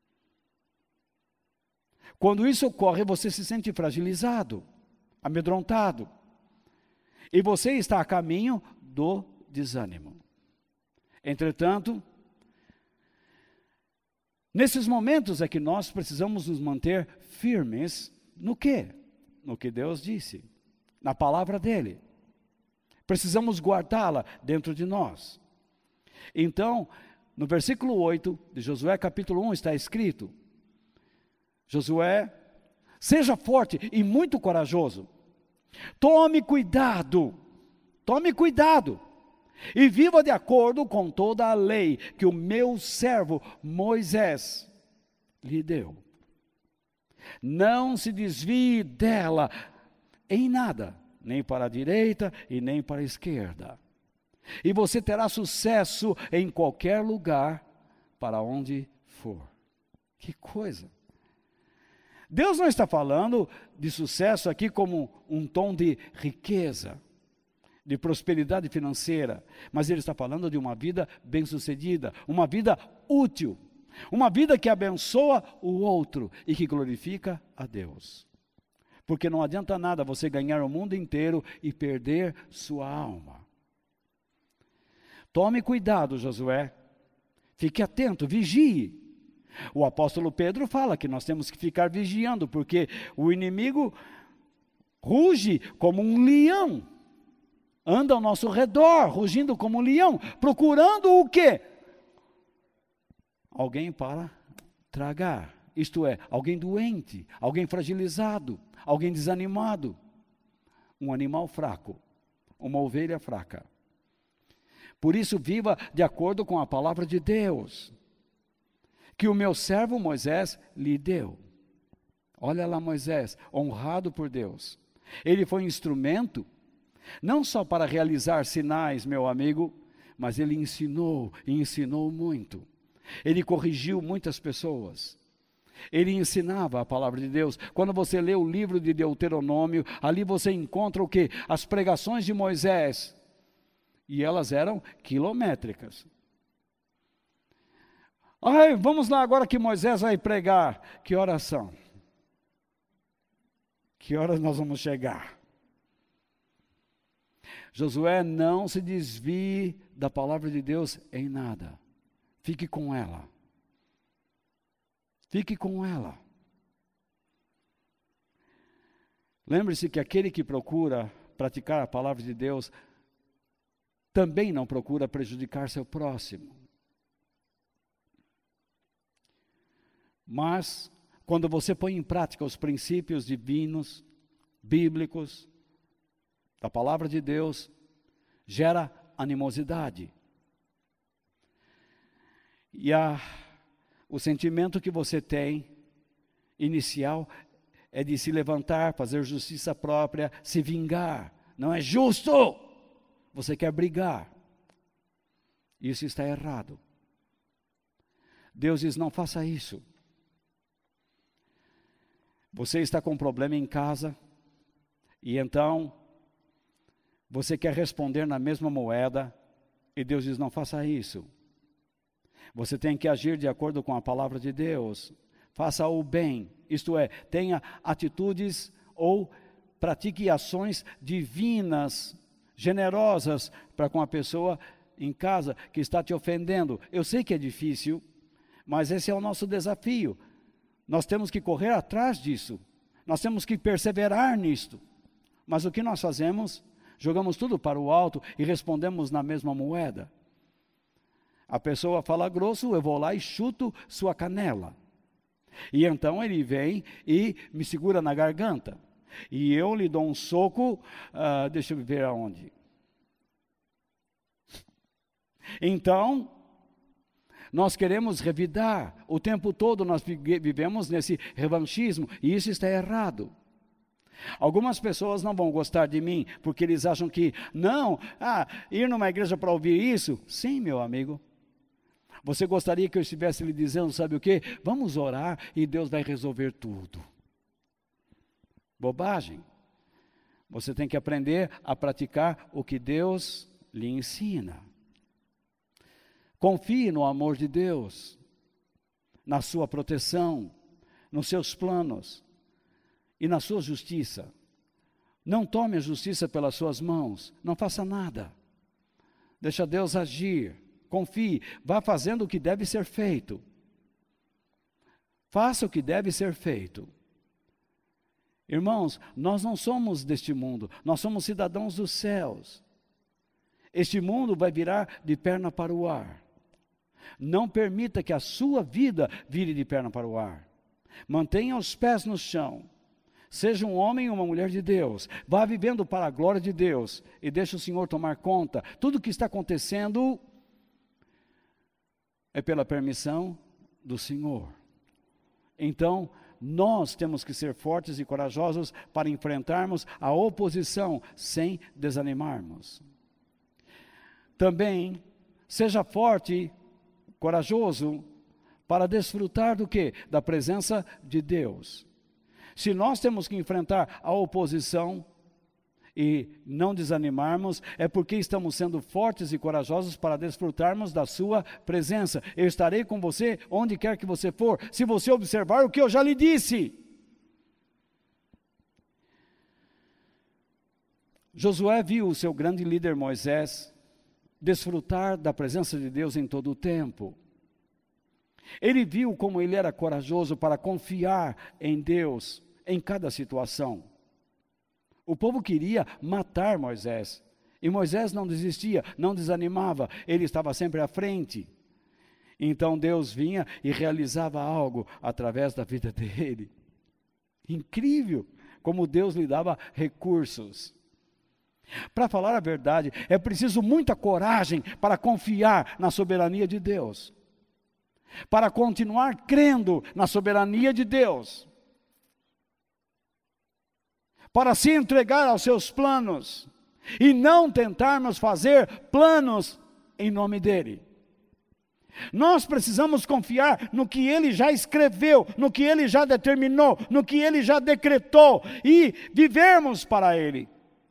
S1: Quando isso ocorre, você se sente fragilizado, amedrontado, e você está a caminho do desânimo. Entretanto, nesses momentos é que nós precisamos nos manter firmes no quê? No que Deus disse, na palavra dele. Precisamos guardá-la dentro de nós. Então, no versículo oito de Josué capítulo um está escrito: Josué, seja forte e muito corajoso. Tome cuidado, tome cuidado, e viva de acordo com toda a lei que o meu servo Moisés lhe deu. Não se desvie dela em nada, nem para a direita e nem para a esquerda. E você terá sucesso em qualquer lugar para onde for. Que coisa! Deus não está falando de sucesso aqui como um tom de riqueza, de prosperidade financeira, mas Ele está falando de uma vida bem-sucedida, uma vida útil, uma vida que abençoa o outro e que glorifica a Deus. Porque não adianta nada você ganhar o mundo inteiro e perder sua alma. Tome cuidado, Josué. Fique atento, vigie. O apóstolo Pedro fala que nós temos que ficar vigiando, porque o inimigo ruge como um leão. Anda ao nosso redor, rugindo como um leão, procurando o quê? Alguém para tragar. Isto é, alguém doente, alguém fragilizado, alguém desanimado. Um animal fraco, uma ovelha fraca. Por isso, viva de acordo com a palavra de Deus, que o meu servo Moisés lhe deu. Olha lá Moisés, honrado por Deus. Ele foi instrumento, não só para realizar sinais, meu amigo, mas ele ensinou, e ensinou muito. Ele corrigiu muitas pessoas. Ele ensinava a palavra de Deus. Quando você lê o livro de Deuteronômio, ali você encontra o quê? As pregações de Moisés. E elas eram quilométricas. Ai, vamos lá agora que Moisés vai pregar. Que horas são? Que horas nós vamos chegar? Josué, não se desvie da palavra de Deus em nada. Fique com ela. Fique com ela. Lembre-se que aquele que procura praticar a palavra de Deus também não procura prejudicar seu próximo. Mas, quando você põe em prática os princípios divinos, bíblicos, da palavra de Deus, gera animosidade. E a, o sentimento que você tem, inicial, é de se levantar, fazer justiça própria, se vingar. Não é justo! Você quer brigar. Isso está errado. Deus diz, não faça isso. Você está com um problema em casa, e então, você quer responder na mesma moeda, e Deus diz, não faça isso. Você tem que agir de acordo com a palavra de Deus. Faça o bem, isto é, tenha atitudes ou pratique ações divinas, generosas para com a pessoa em casa que está te ofendendo. Eu sei que é difícil, mas esse é o nosso desafio. Nós temos que correr atrás disso. Nós temos que perseverar nisto. Mas o que nós fazemos? Jogamos tudo para o alto e respondemos na mesma moeda. A pessoa fala grosso, eu vou lá e chuto sua canela. E então ele vem e me segura na garganta. E eu lhe dou um soco, uh, deixa eu ver aonde. Então, nós queremos revidar. O tempo todo nós vivemos nesse revanchismo, e isso está errado. Algumas pessoas não vão gostar de mim, porque eles acham que, não, ah, ir numa igreja para ouvir isso? Sim, meu amigo. Você gostaria que eu estivesse lhe dizendo, sabe o quê? Vamos orar e Deus vai resolver tudo. Bobagem. Você tem que aprender a praticar o que Deus lhe ensina. Confie no amor de Deus, na sua proteção, nos seus planos e na sua justiça. Não tome a justiça pelas suas mãos, não faça nada. Deixa Deus agir, confie, vá fazendo o que deve ser feito. Faça o que deve ser feito. Irmãos, nós não somos deste mundo, nós somos cidadãos dos céus. Este mundo vai virar de perna para o ar. Não permita que a sua vida vire de perna para o ar. Mantenha os pés no chão. Seja um homem ou uma mulher de Deus. Vá vivendo para a glória de Deus. E deixe o Senhor tomar conta. Tudo o que está acontecendo é pela permissão do Senhor. Então, nós temos que ser fortes e corajosos para enfrentarmos a oposição sem desanimarmos. Também, seja forte, corajoso, para desfrutar do quê? Da presença de Deus. Se nós temos que enfrentar a oposição e não desanimarmos, é porque estamos sendo fortes e corajosos para desfrutarmos da sua presença. Eu estarei com você onde quer que você for, se você observar o que eu já lhe disse. Josué viu o seu grande líder Moisés desfrutar da presença de Deus em todo o tempo. Ele viu como ele era corajoso para confiar em Deus em cada situação. O povo queria matar Moisés, e Moisés não desistia, não desanimava, ele estava sempre à frente. Então Deus vinha e realizava algo através da vida dele. Incrível como Deus lhe dava recursos. Para falar a verdade, é preciso muita coragem para confiar na soberania de Deus, para continuar crendo na soberania de Deus, para se entregar aos seus planos e não tentarmos fazer planos em nome dele. Nós precisamos confiar no que ele já escreveu, no que ele já determinou, no que ele já decretou e vivermos para ele.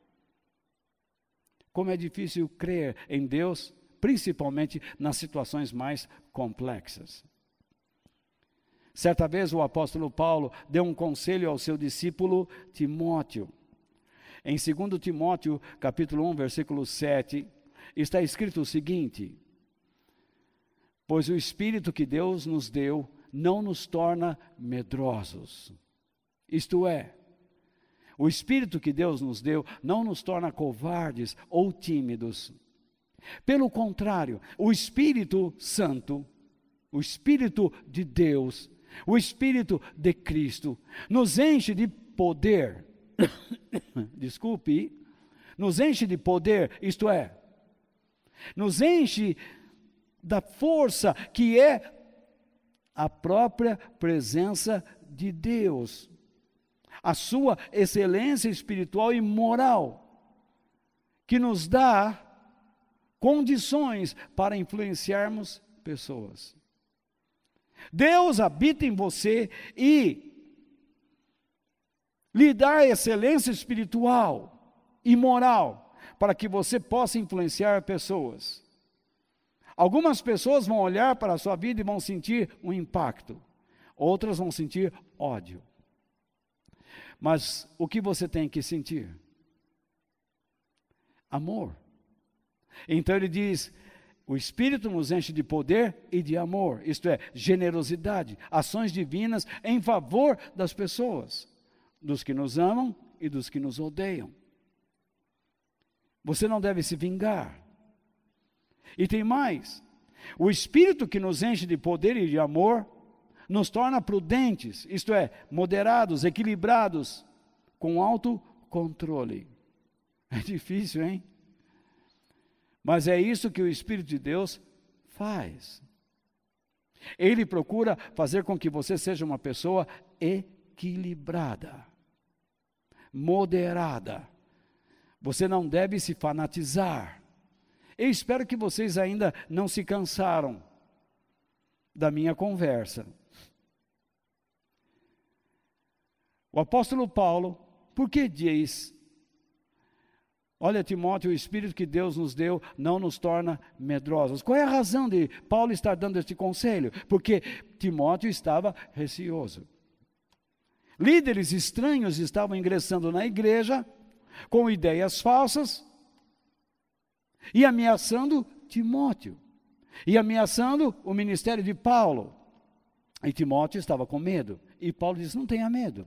S1: Como é difícil crer em Deus, principalmente nas situações mais complexas. Certa vez o apóstolo Paulo deu um conselho ao seu discípulo Timóteo. Em segundo Timóteo, capítulo um, versículo sete, está escrito o seguinte: pois o Espírito que Deus nos deu não nos torna medrosos. Isto é, o Espírito que Deus nos deu não nos torna covardes ou tímidos. Pelo contrário, o Espírito Santo, o Espírito de Deus, o Espírito de Cristo, nos enche de poder, desculpe, nos enche de poder, isto é, nos enche da força que é a própria presença de Deus, a sua excelência espiritual e moral, que nos dá condições para influenciarmos pessoas. Deus habita em você e lhe dá excelência espiritual e moral para que você possa influenciar pessoas. Algumas pessoas vão olhar para a sua vida e vão sentir um impacto, outras vão sentir ódio. Mas o que você tem que sentir? Amor. Então ele diz: o Espírito nos enche de poder e de amor, isto é, generosidade, ações divinas em favor das pessoas, dos que nos amam e dos que nos odeiam. Você não deve se vingar. E tem mais: o Espírito que nos enche de poder e de amor nos torna prudentes, isto é, moderados, equilibrados, com autocontrole. É difícil, hein? Mas é isso que o Espírito de Deus faz. Ele procura fazer com que você seja uma pessoa equilibrada, moderada. Você não deve se fanatizar. Eu espero que vocês ainda não se cansaram da minha conversa. O apóstolo Paulo, por que diz: olha, Timóteo, o Espírito que Deus nos deu não nos torna medrosos? Qual é a razão de Paulo estar dando este conselho? Porque Timóteo estava receoso. Líderes estranhos estavam ingressando na igreja com ideias falsas e ameaçando Timóteo, e ameaçando o ministério de Paulo. E Timóteo estava com medo, e Paulo disse: não tenha medo.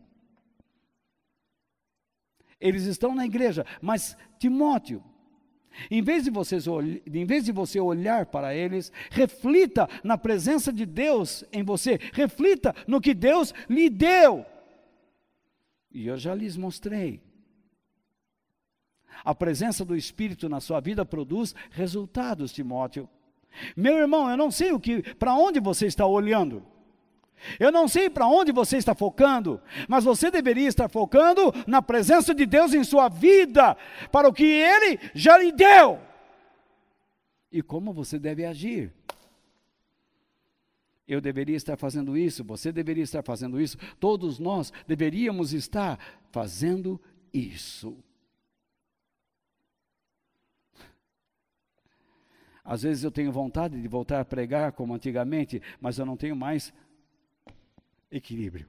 S1: Eles estão na igreja, mas Timóteo, em vez de, vocês, em vez de você olhar para eles, reflita na presença de Deus em você, reflita no que Deus lhe deu. E eu já lhes mostrei. A presença do Espírito na sua vida produz resultados, Timóteo. Meu irmão, eu não sei o que, para onde você está olhando. Eu não sei para onde você está focando, mas você deveria estar focando na presença de Deus em sua vida, para o que Ele já lhe deu. E como você deve agir. Eu deveria estar fazendo isso, você deveria estar fazendo isso, todos nós deveríamos estar fazendo isso. Às vezes eu tenho vontade de voltar a pregar como antigamente, mas eu não tenho mais equilíbrio.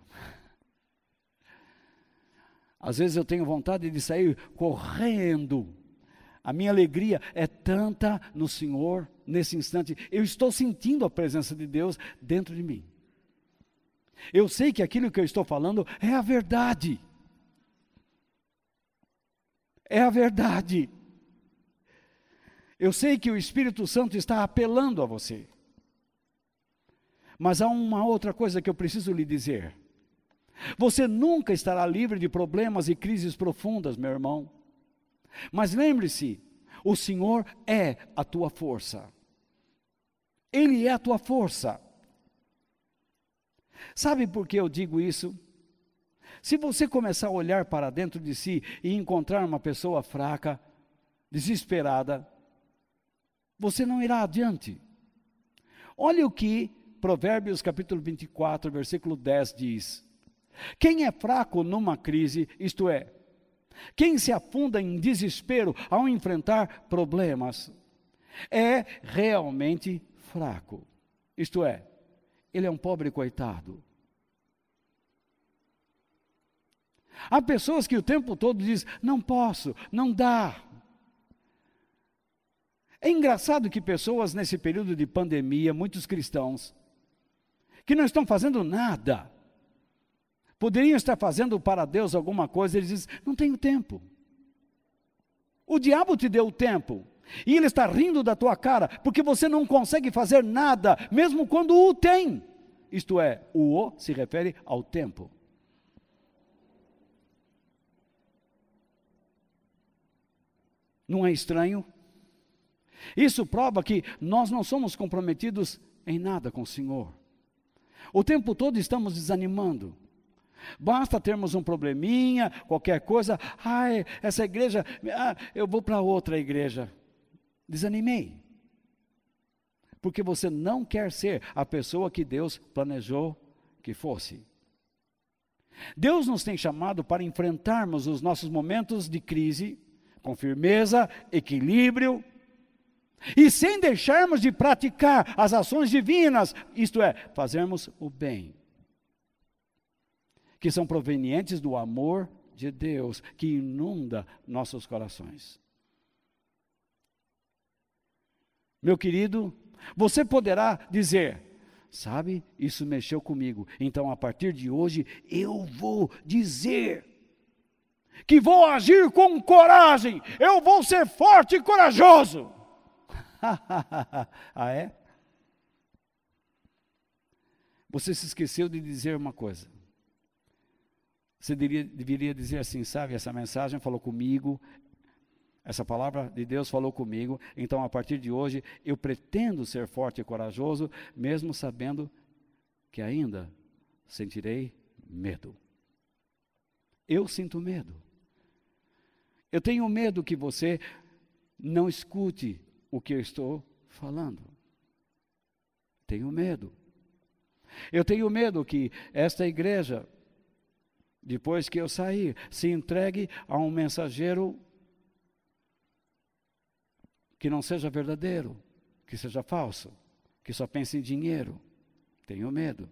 S1: Às vezes eu tenho vontade de sair correndo A minha alegria é tanta no Senhor, nesse instante. Eu estou sentindo a presença de Deus dentro de mim. Eu sei que aquilo que eu estou falando é a verdade. É a verdade. Eu sei que o Espírito Santo está apelando a você. Mas há uma outra coisa que eu preciso lhe dizer. Você nunca estará livre de problemas e crises profundas, meu irmão. Mas lembre-se, o Senhor é a tua força. Ele é a tua força. Sabe por que eu digo isso? Se você começar a olhar para dentro de si e encontrar uma pessoa fraca, desesperada, você não irá adiante. Olha o que Provérbios capítulo vinte e quatro, versículo dez diz. Quem é fraco numa crise, isto é, quem se afunda em desespero ao enfrentar problemas, é realmente fraco. Isto é, ele é um pobre coitado. Há pessoas que o tempo todo dizem, não posso, não dá. É engraçado que pessoas nesse período de pandemia, muitos cristãos, que não estão fazendo nada, poderiam estar fazendo para Deus alguma coisa, eles dizem, não tenho tempo. O diabo te deu o tempo, e ele está rindo da tua cara, porque você não consegue fazer nada, mesmo quando o tem. Isto é, o o se refere ao tempo. Não é estranho? Isso prova que nós não somos comprometidos em nada com o Senhor. O tempo todo estamos desanimando. Basta termos um probleminha, qualquer coisa, ai, essa igreja, ah, eu vou para outra igreja. Desanimei. Porque você não quer ser a pessoa que Deus planejou que fosse. Deus nos tem chamado para enfrentarmos os nossos momentos de crise com firmeza, equilíbrio, e sem deixarmos de praticar as ações divinas, isto é, fazermos o bem, que são provenientes do amor de Deus, que inunda nossos corações. Meu querido, você poderá dizer, sabe, isso mexeu comigo, então a partir de hoje eu vou dizer que vou agir com coragem, eu vou ser forte e corajoso. Ah, é? Você se esqueceu de dizer uma coisa. Você deveria, deveria dizer assim, sabe, essa mensagem falou comigo, essa palavra de Deus falou comigo, então a partir de hoje eu pretendo ser forte e corajoso, mesmo sabendo que ainda sentirei medo. Eu sinto medo. Eu tenho medo que você não escute o que eu estou falando. Tenho medo. Eu tenho medo que esta igreja, depois que eu sair, se entregue a um mensageiro que não seja verdadeiro, que seja falso, que só pense em dinheiro. Tenho medo.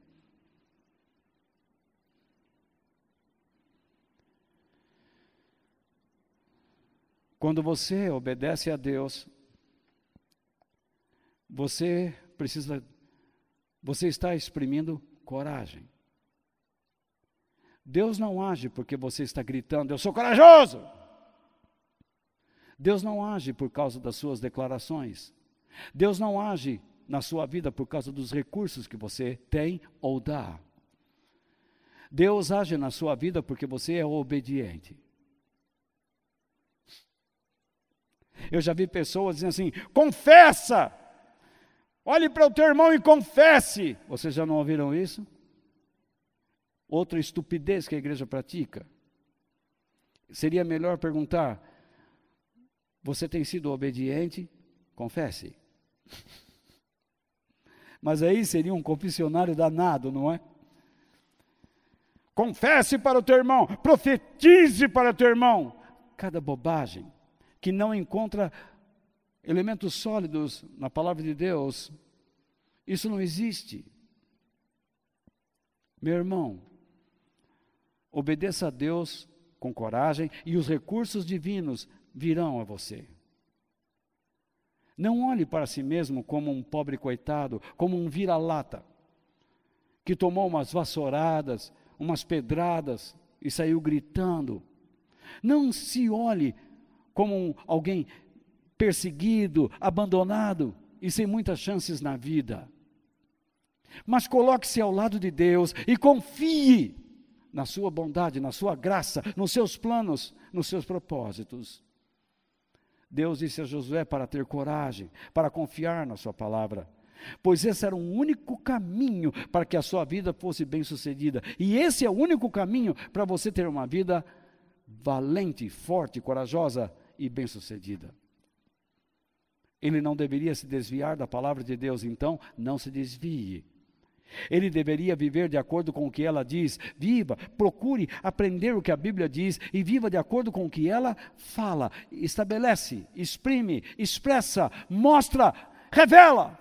S1: Quando você obedece a Deus, você precisa, você está exprimindo coragem. Deus não age porque você está gritando, eu sou corajoso. Deus não age por causa das suas declarações. Deus não age na sua vida por causa dos recursos que você tem ou dá. Deus age na sua vida porque você é obediente. Eu já vi pessoas dizendo assim, confessa! Olhe para o teu irmão e confesse! Vocês já não ouviram isso? Outra estupidez que a igreja pratica. Seria melhor perguntar, você tem sido obediente? Confesse. Mas aí seria um confessionário danado, não é? Confesse para o teu irmão, profetize para o teu irmão. Cada bobagem que não encontra elementos sólidos na palavra de Deus, isso não existe. Meu irmão, obedeça a Deus com coragem e os recursos divinos virão a você. Não olhe para si mesmo como um pobre coitado, como um vira-lata, que tomou umas vassouradas, umas pedradas e saiu gritando. Não se olhe como um, alguém perseguido, abandonado e sem muitas chances na vida. Mas coloque-se ao lado de Deus e confie na sua bondade, na sua graça, nos seus planos, nos seus propósitos. Deus disse a Josué para ter coragem, para confiar na sua palavra, pois esse era o único caminho para que a sua vida fosse bem-sucedida. E esse é o único caminho para você ter uma vida valente, forte, corajosa e bem-sucedida. Ele não deveria se desviar da palavra de Deus, então não se desvie. Ele deveria viver de acordo com o que ela diz. Viva, procure aprender o que a Bíblia diz e viva de acordo com o que ela fala. Estabelece, exprime, expressa, mostra, revela.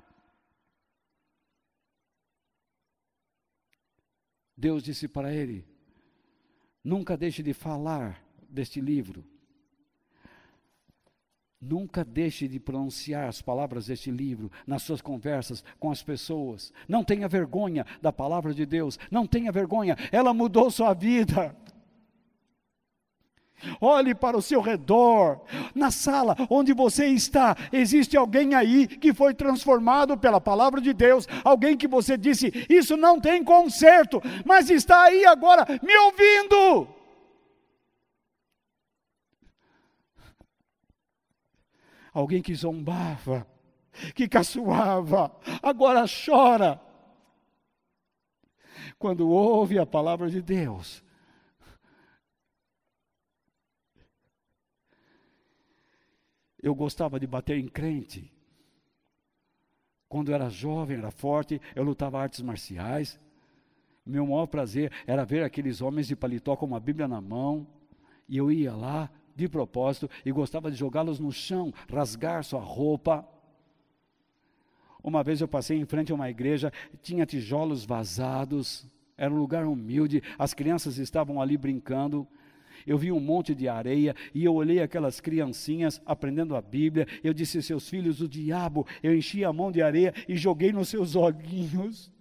S1: Deus disse para ele: nunca deixe de falar deste livro. Nunca deixe de pronunciar as palavras deste livro nas suas conversas com as pessoas. Não tenha vergonha da palavra de Deus. Não tenha vergonha. Ela mudou sua vida. Olhe para o seu redor. Na sala onde você está, existe alguém aí que foi transformado pela palavra de Deus. Alguém que você disse, isso não tem conserto, mas está aí agora me ouvindo. Alguém que zombava, que caçoava, agora chora. Quando ouve a palavra de Deus. Eu gostava de bater em crente. Quando eu era jovem, era forte, eu lutava artes marciais. Meu maior prazer era ver aqueles homens de paletó com uma Bíblia na mão. E eu ia lá, de propósito, e gostava de jogá-los no chão, rasgar sua roupa. Uma vez eu passei em frente a uma igreja, tinha tijolos vazados, era um lugar humilde, as crianças estavam ali brincando. Eu vi um monte de areia e eu olhei aquelas criancinhas aprendendo a Bíblia. Eu disse, seus filhos, o diabo. Eu enchi a mão de areia e joguei nos seus olhinhos.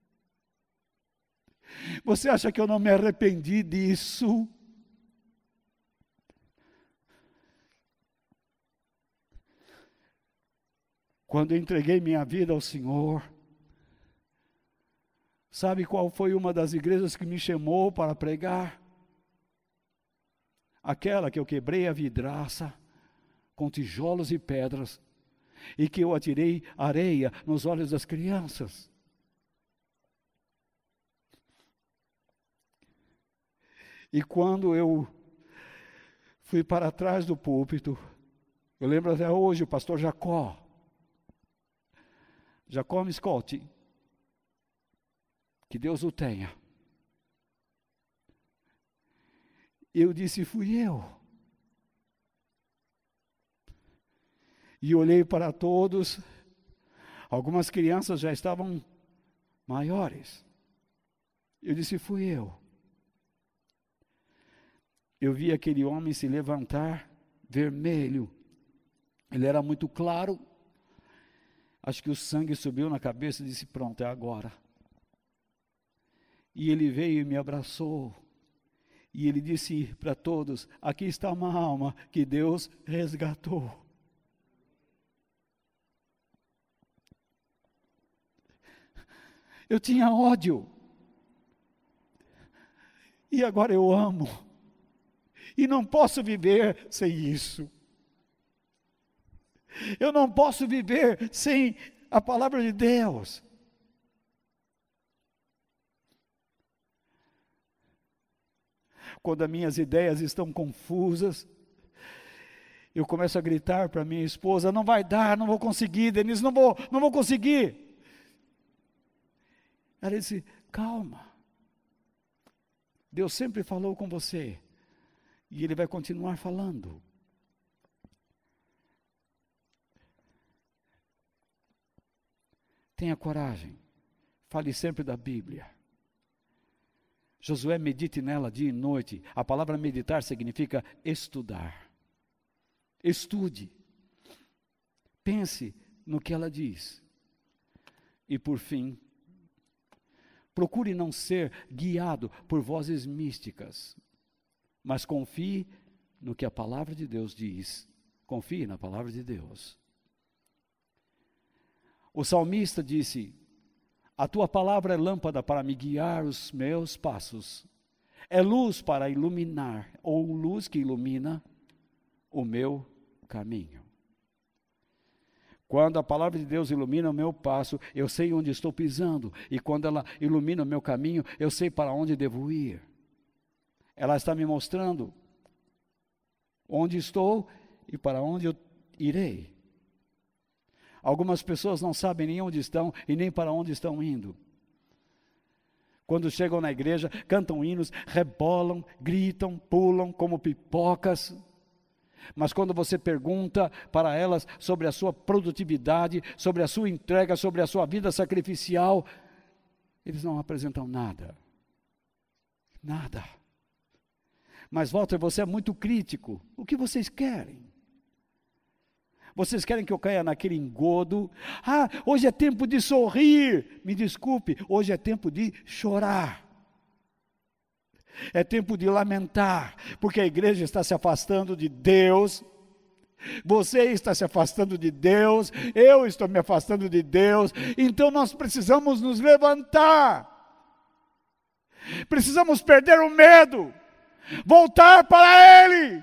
S1: Você acha que eu não me arrependi disso? Quando eu entreguei minha vida ao Senhor, sabe qual foi uma das igrejas que me chamou para pregar? Aquela que eu quebrei a vidraça com tijolos e pedras e que eu atirei areia nos olhos das crianças. E quando eu fui para trás do púlpito, eu lembro até hoje o pastor Jacó, Jacó Miscotti, que Deus o tenha. Eu disse, fui eu. E olhei para todos, algumas crianças já estavam maiores. Eu disse, fui eu. Eu vi aquele homem se levantar, vermelho. Ele era muito claro. Acho que o sangue subiu na cabeça e disse, pronto, é agora. E ele veio e me abraçou. E ele disse para todos, aqui está uma alma que Deus resgatou. Eu tinha ódio. E agora eu amo. E não posso viver sem isso. Eu não posso viver sem a palavra de Deus. Quando as minhas ideias estão confusas, eu começo a gritar para minha esposa, não vai dar, não vou conseguir, Denise, não vou, não vou conseguir. Ela disse, calma. Deus sempre falou com você. E Ele vai continuar falando. Tenha coragem. Fale sempre da Bíblia. Josué, medite nela dia e noite. A palavra meditar significa estudar. Estude. pense no que ela diz. E por fim, procure não ser guiado por vozes místicas, mas confie no que a palavra de Deus diz. Confie na palavra de Deus. O salmista disse: a tua palavra é lâmpada para me guiar os meus passos, é luz para iluminar, ou luz que ilumina o meu caminho. Quando a palavra de Deus ilumina o meu passo, eu sei onde estou pisando, e quando ela ilumina o meu caminho, eu sei para onde devo ir. Ela está me mostrando onde estou e para onde eu irei. Algumas pessoas não sabem nem onde estão e nem para onde estão indo. Quando chegam na igreja, cantam hinos, rebolam, gritam, pulam como pipocas. Mas quando você pergunta para elas sobre a sua produtividade, sobre a sua entrega, sobre a sua vida sacrificial, eles não apresentam nada. Nada. Mas, Walter, você é muito crítico. O que vocês querem? Vocês querem que eu caia naquele engodo? Ah, hoje é tempo de sorrir. Me desculpe, hoje é tempo de chorar. É tempo de lamentar, porque a igreja está se afastando de Deus. Você está se afastando de Deus. Eu estou me afastando de Deus. Então nós precisamos nos levantar. Precisamos perder o medo. Voltar para Ele.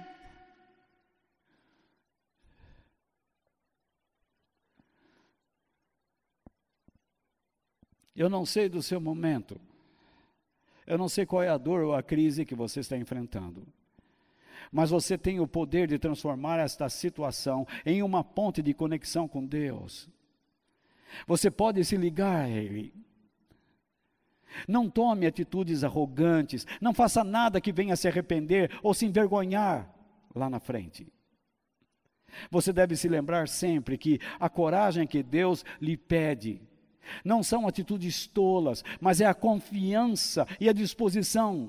S1: Eu não sei do seu momento. Eu não sei qual é a dor ou a crise que você está enfrentando. Mas você tem o poder de transformar esta situação em uma ponte de conexão com Deus. Você pode se ligar a Ele. Não tome atitudes arrogantes. Não faça nada que venha se arrepender ou se envergonhar lá na frente. Você deve se lembrar sempre que a coragem que Deus lhe pede não são atitudes tolas, mas é a confiança e a disposição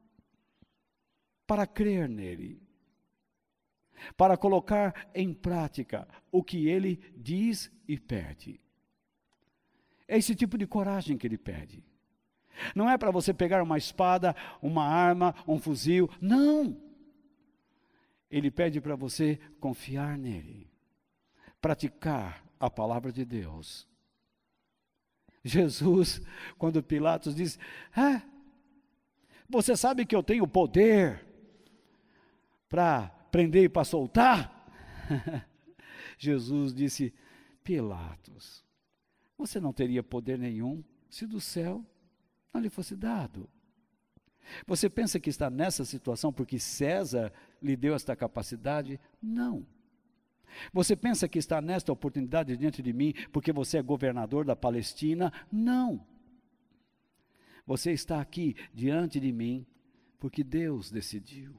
S1: para crer nele, para colocar em prática o que ele diz e pede. É esse tipo de coragem que ele pede. Não é para você pegar uma espada, uma arma, um fuzil, não. Ele pede para você confiar nele, praticar a palavra de Deus. Jesus, quando Pilatos diz: ah, você sabe que eu tenho poder para prender e para soltar? Jesus disse: Pilatos, você não teria poder nenhum se do céu não lhe fosse dado. Você pensa que está nessa situação porque César lhe deu esta capacidade? Não. Você pensa que está nesta oportunidade diante de mim porque você é governador da Palestina? Não. Você está aqui diante de mim porque Deus decidiu.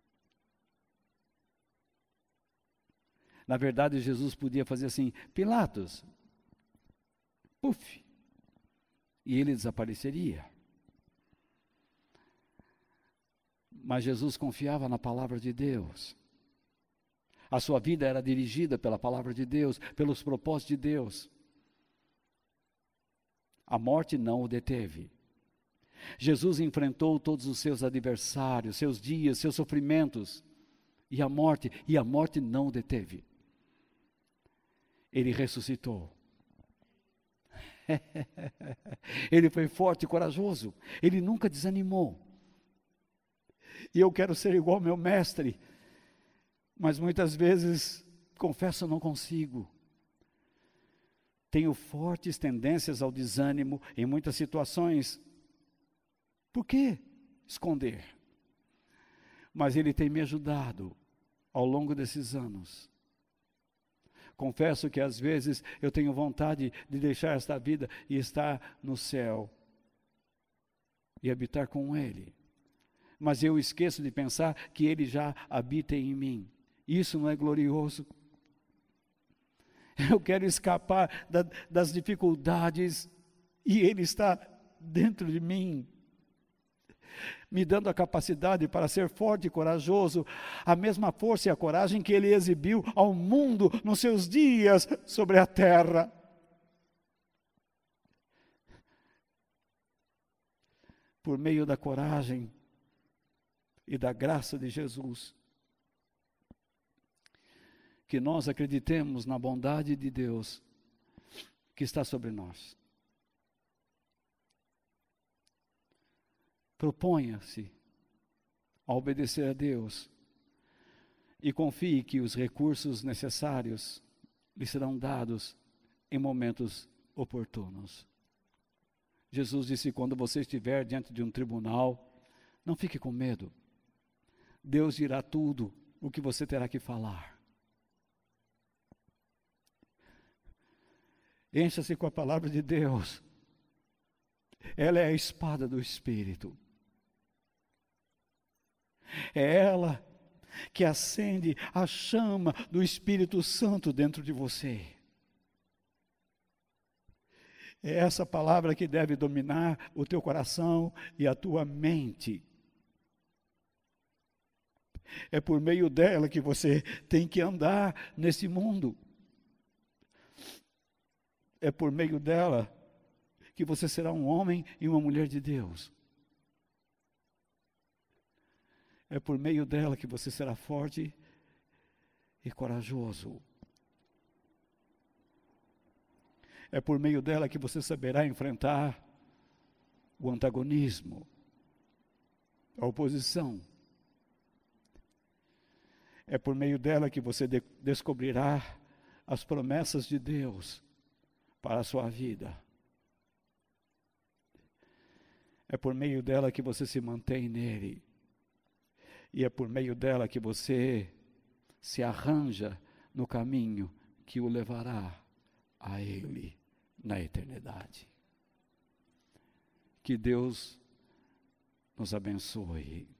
S1: Na verdade, Jesus podia fazer assim: Pilatos, puf, e ele desapareceria. Mas Jesus confiava na palavra de Deus. A sua vida era dirigida pela palavra de Deus, pelos propósitos de Deus. A morte não o deteve. Jesus enfrentou todos os seus adversários, seus dias, seus sofrimentos, e a morte, e a morte não o deteve. Ele ressuscitou. Ele foi forte e corajoso. Ele nunca desanimou. E eu quero ser igual ao meu mestre. Mas muitas vezes, confesso, não consigo. Tenho fortes tendências ao desânimo em muitas situações. Por que esconder? Mas Ele tem me ajudado ao longo desses anos. Confesso que às vezes eu tenho vontade de deixar esta vida e estar no céu e habitar com Ele. Mas eu esqueço de pensar que Ele já habita em mim. Isso não é glorioso? Eu quero escapar da, das dificuldades e Ele está dentro de mim. me dando a capacidade para ser forte e corajoso, a mesma força e a coragem que ele exibiu ao mundo nos seus dias sobre a terra. Por meio da coragem e da graça de Jesus, que nós acreditemos na bondade de Deus que está sobre nós. Proponha-se a obedecer a Deus e confie que os recursos necessários lhe serão dados em momentos oportunos. Jesus disse: quando você estiver diante de um tribunal, não fique com medo. Deus dirá tudo o que você terá que falar. Encha-se com a palavra de Deus. Ela é a espada do Espírito. É ela que acende a chama do Espírito Santo dentro de você. É essa palavra que deve dominar o teu coração e a tua mente. É por meio dela que você tem que andar nesse mundo. É por meio dela que você será um homem e uma mulher de Deus. É por meio dela que você será forte e corajoso. É por meio dela que você saberá enfrentar o antagonismo, a oposição. É por meio dela que você de- descobrirá as promessas de Deus para a sua vida. É por meio dela que você se mantém nele. E é por meio dela que você se arranja no caminho que o levará a ele na eternidade. Que Deus nos abençoe.